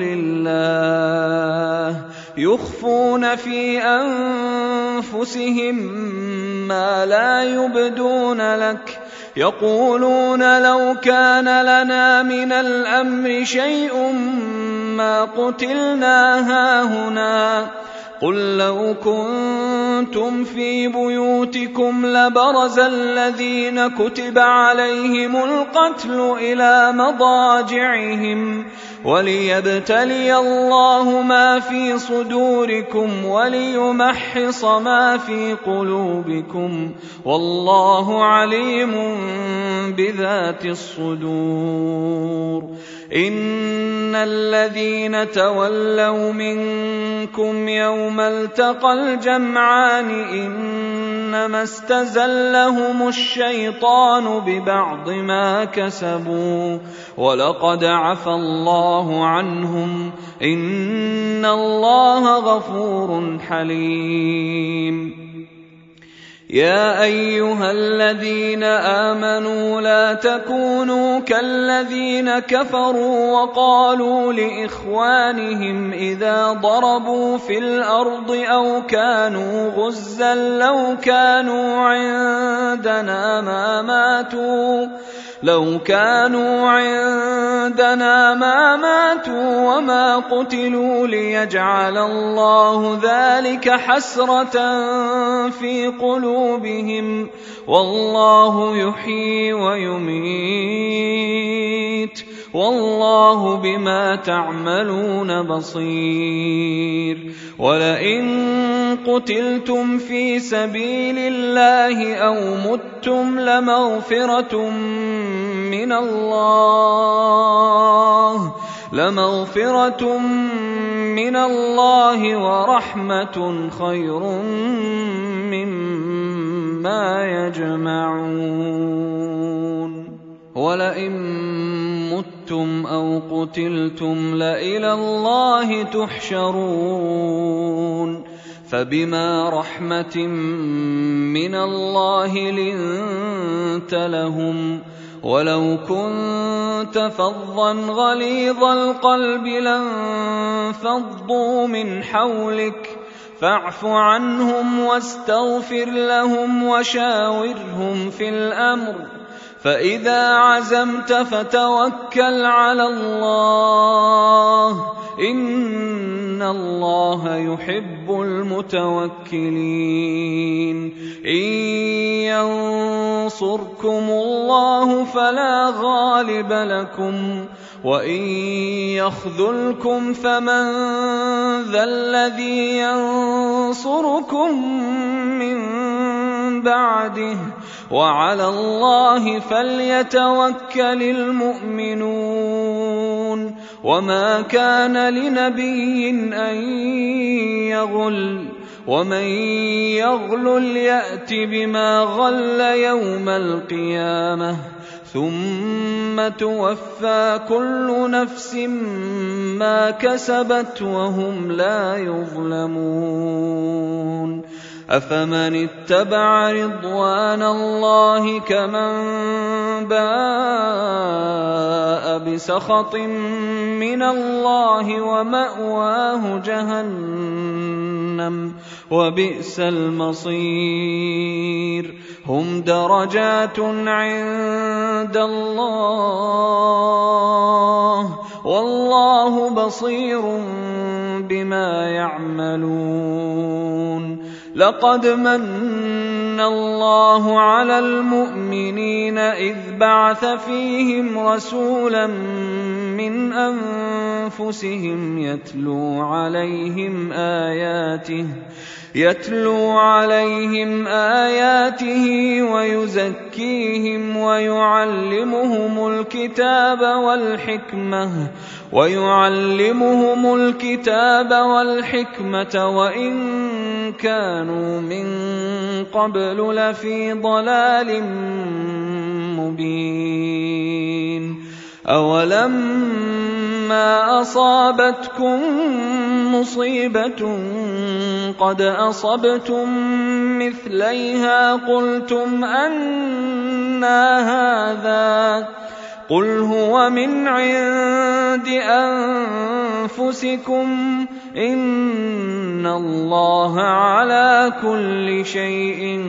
لله يخفون في أنفسهم ما لا يبدون لك يقولون لو كان لنا من الأمر شيء ما قتلنا هاهنا قل لو كنتم في بيوتكم لبرز الذين كتب عليهم القتل إلى مضاجعهم وليبتلي الله ما في صدوركم وليمحص ما في قلوبكم والله عليم بذات الصدور. إن الذين تولوا منكم يوم التقى الجمعان إنما استزلهم الشيطان ببعض ما كسبوا ولقد عفا الله عنهم إن الله غفور حليم. يا أيها الذين آمنوا لا تكونوا كالذين كفروا وقالوا لإخوانهم إذا ضربوا في الأرض أو كانوا غزا لو كانوا عندنا ما ماتوا لو كانوا عندنا ما ماتوا وما قتلوا ليجعل الله ذلك حسرة في قلوبهم والله يحيي ويميت والله بما تعملون بصير ولئن قتلتم في سبيل الله أو متم لمغفرة من الله لمغفرة من الله ورحمة خير مما يجمعون ولئن متم أو قتلتم لإلى الله تحشرون فبما رحمة من الله لنت لهم ولو كنت فظا غليظ القلب لانفضوا من حولك فاعف عنهم واستغفر لهم وشاورهم في الأمر فإذا عزمت فتوكل على الله إن الله يحب المتوكلين إن ينصركم الله فلا غالب لكم وإن يخذلكم فمن ذا الذي ينصركم من بعده وعلى الله فليتوكل المؤمنون وما كان لنبي أن يغل ومن يغلل يأت بما غل يوم القيامة ثم توفى كل نفس ما كسبت وهم لا يظلمون أفمن اتبع رضوان الله كمن باء بسخط من الله ومأواه جهنم وبئس المصير هم درجات عند الله والله بصير بما يعملون لقد من الله على المؤمنين إذ بعث فيهم رسولا من أنفسهم يتلو عليهم آياته يتلو عليهم آياته ويزكيهم ويعلمهم الكتاب والحكمة ويعلمهم الكتاب والحكمة وإن كانوا من قبل لفي ضلال مبين أولما أصابتكم مصيبة قد أصبتم مثليها قلتم أنى هذا قل هو من عند أنفسكم إن الله على كل شيء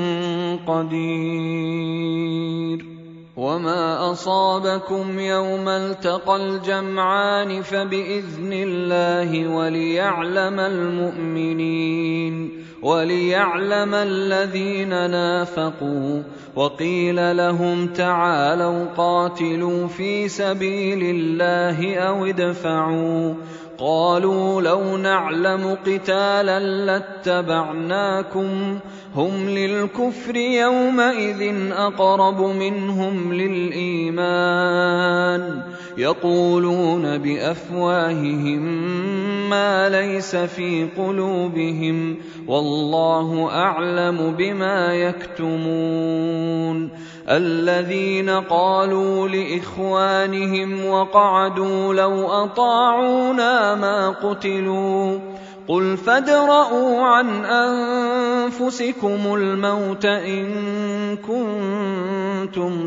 قدير وما أصابكم يوم التقى الجمعان فبإذن الله وليعلم المؤمنين وليعلم الذين نافقوا وقيل لهم تعالوا قاتلوا في سبيل الله أو ادفعوا قالوا لو نعلم قتالا لاتبعناكم هم للكفر يومئذ أقرب منهم للإيمان يقولون بأفواههم ما ليس في قلوبهم والله أعلم بما يكتمون الذين قالوا لإخوانهم وقعدوا لو أطاعونا ما قتلوا قل فادرءوا عن أنفسكم يُصِيبُكُمُ الْمَوْتَ إِن كُنتُمْ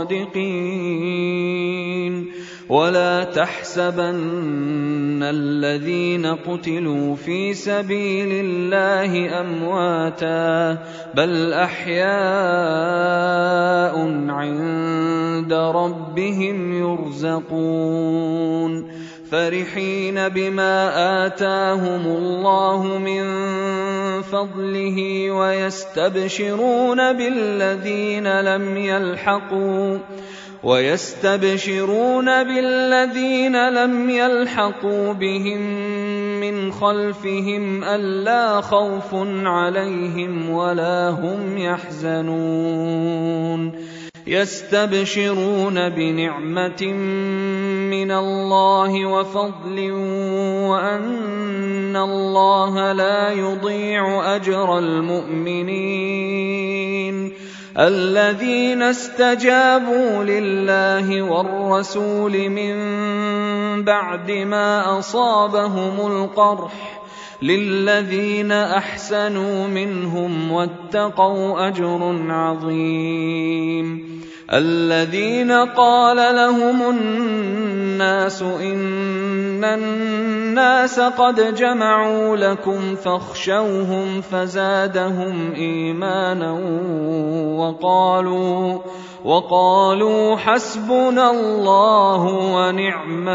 صَادِقِينَ وَلَا تَحْسَبَنَّ الَّذِينَ قُتِلُوا فِي سَبِيلِ اللَّهِ أَمْوَاتًا بَلْ أَحْيَاءٌ عِندَ رَبِّهِمْ يُرْزَقُونَ فَرِحِينَ بِمَا آتَاهُمُ اللَّهُ مِن فَضْلِهِ وَيَسْتَبْشِرُونَ بِالَّذِينَ لَمْ يَلْحَقُوا وَيَسْتَبْشِرُونَ بِالَّذِينَ لَمْ يَلْحَقُوا بِهِم مِّنْ خَلْفِهِمْ أَلَّا خَوْفٌ عَلَيْهِمْ وَلَا هُمْ يَحْزَنُونَ يَسْتَبْشِرُونَ بِنِعْمَةٍ مِّنَ اللَّهِ وَفَضْلٍ وَأَنَّ اللَّهَ لَا يُضِيعُ أَجْرَ الْمُؤْمِنِينَ الَّذِينَ اسْتَجَابُوا لِلَّهِ وَالرَّسُولِ مِن بَعْدِ مَا أَصَابَهُمُ الْقَرْحُ لِلَّذِينَ أَحْسَنُوا مِنْهُمْ وَاتَّقَوْا أَجْرٌ عَظِيمٌ الَّذِينَ قَالَ لَهُمُ النَّاسُ إِنَّ النَّاسَ قَدْ جَمَعُوا لَكُمْ فَاخْشَوْهُمْ فَزَادَهُمْ إِيمَانًا وَقَالُوا وَقَالُوا حَسْبُنَا اللَّهُ وَنِعْمَ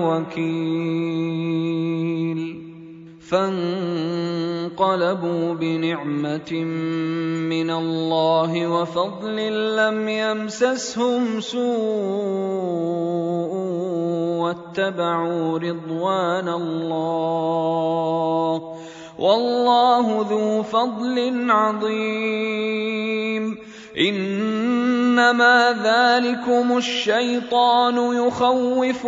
الْوَكِيلُ فانقلبوا بنعمة من الله وفضل لم يمسسهم سوء واتبعوا رضوان الله والله ذو فضل عظيم إنما ذلكم الشيطان يخوف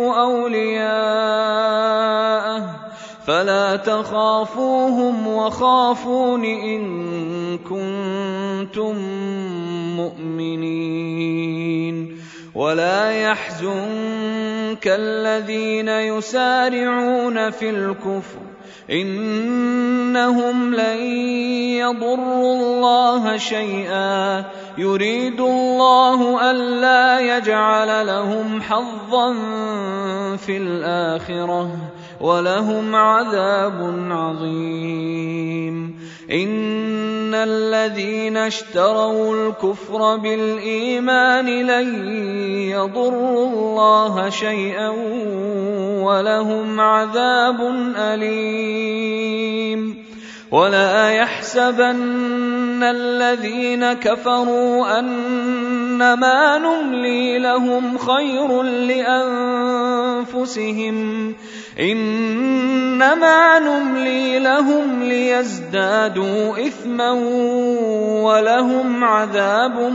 أولياءه فلا تخافوهم وخافون إن كنتم مؤمنين ولا يحزنك الذين يسارعون في الكفر إنهم لن يضروا الله شيئا يريد الله ألا يجعل لهم حظا في الآخرة ولهم عذاب عظيم إن الذين اشتروا الكفر بالإيمان لن يضروا الله شيئا ولهم عذاب أليم ولا يحسبن الذين كفروا أنما نملي لهم خير لأنفسهم إنما نملي لهم ليزدادوا إثما ولهم عذاب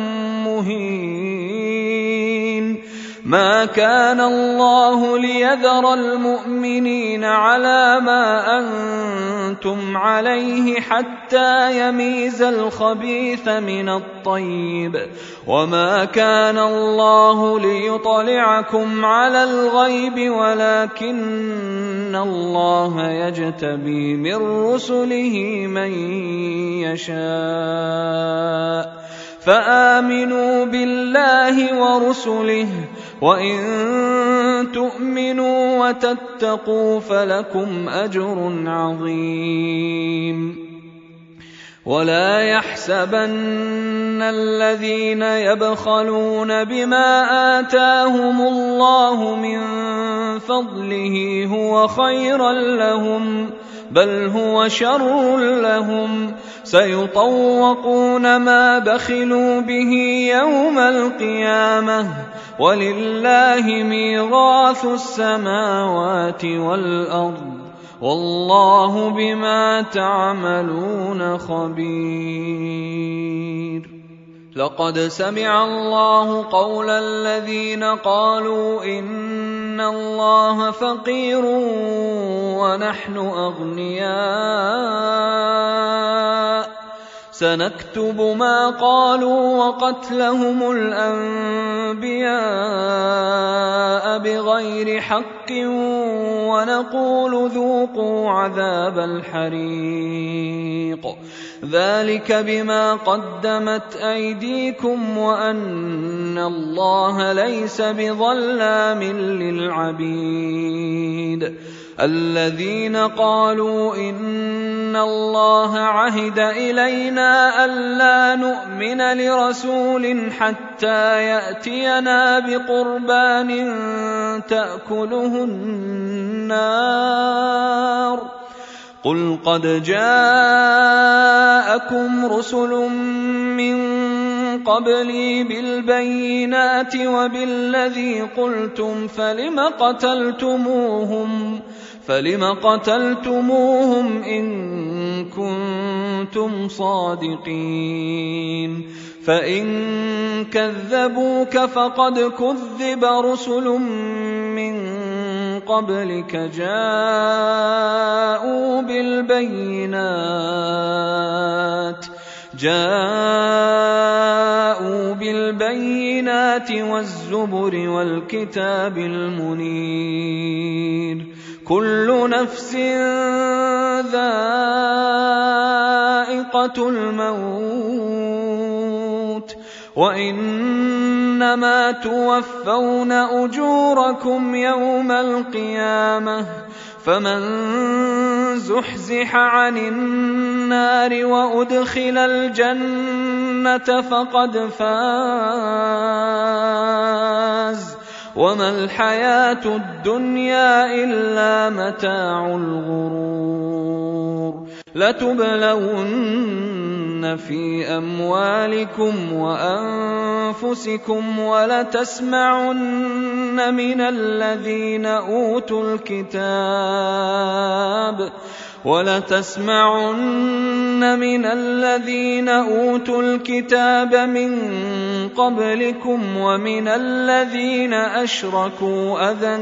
مهين ما كان الله ليذر المؤمنين على ما أنتم عليه حتى يميز الخبيث من الطيب وما كان الله ليطلعكم على الغيب ولكن الله يجتبي من رسله من يشاء فآمنوا بالله ورسله وإن تؤمنوا وتتقوا فلكم أجر عظيم ولا يحسبن الذين يبخلون بما آتاهم الله من فضله هو خيرا لهم بل هو شر لهم سيطوقون ما بخلوا به يوم القيامة ولله ميراث السماوات والأرض والله بما تعملون خبير لقد سمع الله قول الذين قالوا إن الله فقير ونحن أغنياء سنكتب ما قالوا وقتلهم الأنبياء بغير حق ونقول ذوقوا عذاب الحريق ذلك بما قدمت أيديكم وأن الله ليس بظلام للعبيد الذين قالوا إن الله عهد إلينا ألا نؤمن لرسول حتى يأتينا بقربان تأكله النار قل قد جاءكم رسل من قبلي بالبينات وبالذي قلتم فلم قتلتموهم فلم قتلتموهم إن كنتم صادقين فإن كذبوك فقد كذب رسل من قبلك جاءوا بالبينات جاءوا بالبينات والزبر والكتاب المنير كل نفس ذائقة الموت وإنما توفون أجوركم يوم القيامة فمن زحزح عن النار وأدخل الجنة فقد فاز وما الحياة الدنيا إلا متاع الغرور لتبلون في أموالكم وأنفسكم ولتسمعن من الذين أوتوا الكتاب ولتسمعن من الذين أوتوا الكتاب من قبلكم ومن الذين أشركوا أذى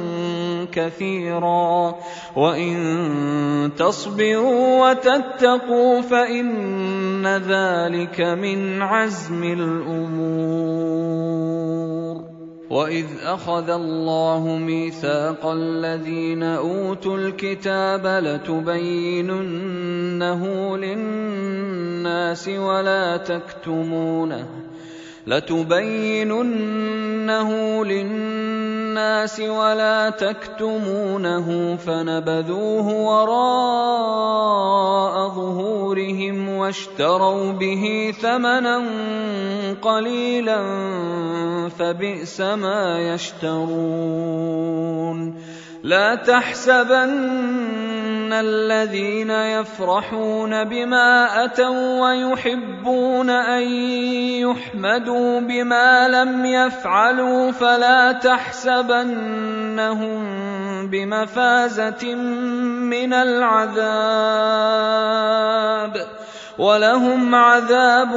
كثيرا وإن تصبروا وتتقوا فإن ذلك من عزم الأمور وإذ أخذ الله ميثاق الذين أوتوا الكتاب لتبيننه للناس ولا تكتمونه لتبيننه للناس ولا تكتمونه فنبذوه وراء ظهورهم واشتروا به ثمنا قليلا فبئس ما يشترون لا تحسبن الذين يفرحون بما أتوا ويحبون أن يحمدوا بما لم يفعلوا فلا تحسبنهم بمفازة من العذاب ولهم عذاب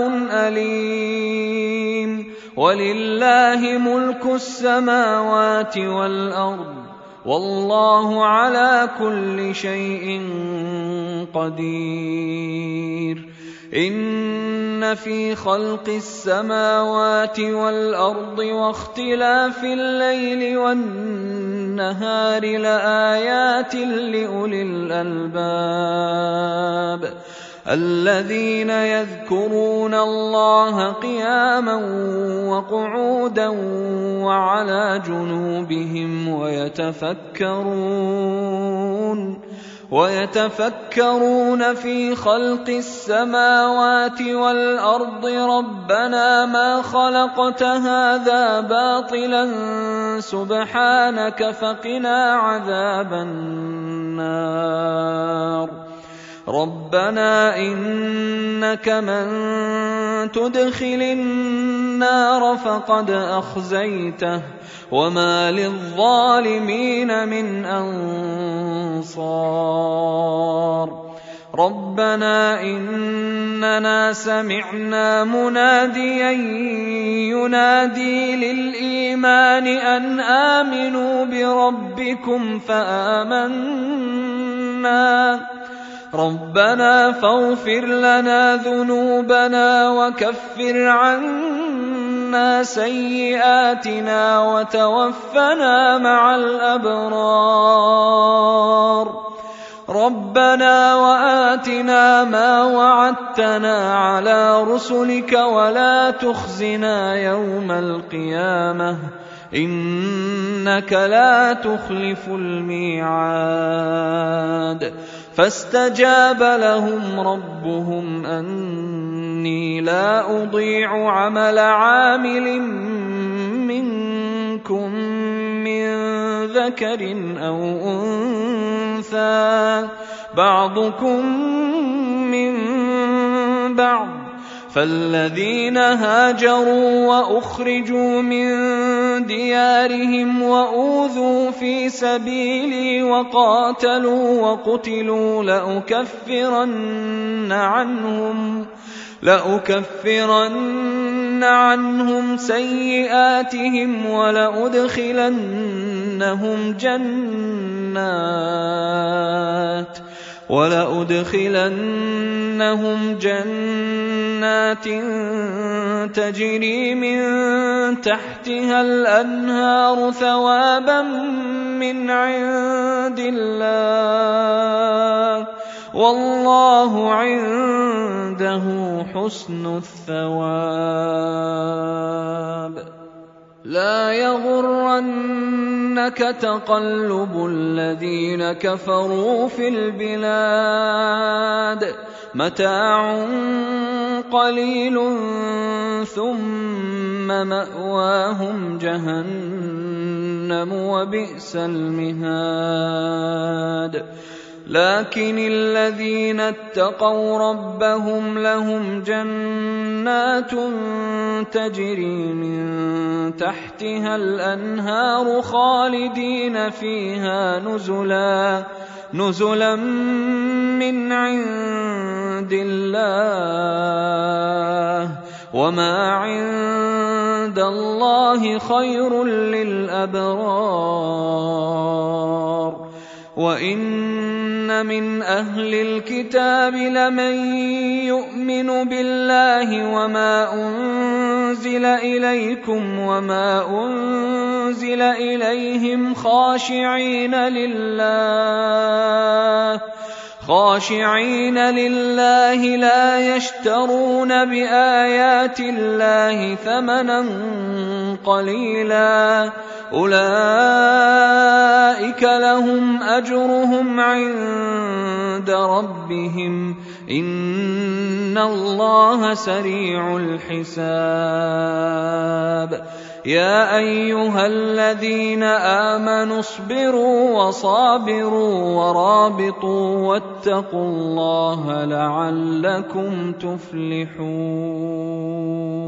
أليم ولله ملك السماوات والأرض والله على كل شيء قدير إن في خلق السماوات والأرض واختلاف الليل والنهار لآيات لأولي الألباب الذين يذكرون الله قياما وقعودا وعلى جنوبهم ويتفكرون ويتفكرون في خلق السماوات والأرض ربنا ما خلقت هذا باطلا سبحانك فقنا عذاب النار ربنا إنك من تدخل النار فقد أخزيته وما للظالمين من أنصار ربنا إننا سمعنا مناديا ينادي للإيمان أن آمنوا بربكم فآمنا ربنا فاغفر لنا ذنوبنا وكفر عنا سيئاتنا وتوفنا مع الأبرار ربنا وآتنا ما وعدتنا على رسلك ولا تخزنا يوم القيامة إنك لا تخلف الميعاد فاستجاب لهم ربهم أني لا أضيع عمل عامل منكم من ذكر أو أنثى بعضكم من بعض فالذين هاجروا وأخرجوا من ديارهم وأوذوا في سبيلي وقاتلوا وقتلوا لأكفرن عنهم لأكفرن عنهم سيئاتهم ولأدخلنهم جنات ولأدخلنهم جنات تجري من تحتها الأنهار ثوابا من عند الله والله عنده حسن الثواب لا يغرنك تقلب الذين كفروا في البلاد متاع قليل ثم مأواهم جهنم وبئس المهاد لكن الذين اتقوا ربهم لهم جنات تجري من تحتها الأنهار خالدين فيها نزلا نزلا من عند الله وما عند الله خير للأبرار وإن من أهل الكتاب لمن يؤمن بالله وما أنزل إليكم وما أنزل إليهم خاشعين لله خاشعين لله لا يشترون بآيات الله ثمنا قليلا أولئك لهم أجرهم عند ربهم إن الله سريع الحساب يا أيها الذين آمنوا اصبروا وصابروا ورابطوا واتقوا الله لعلكم تفلحون.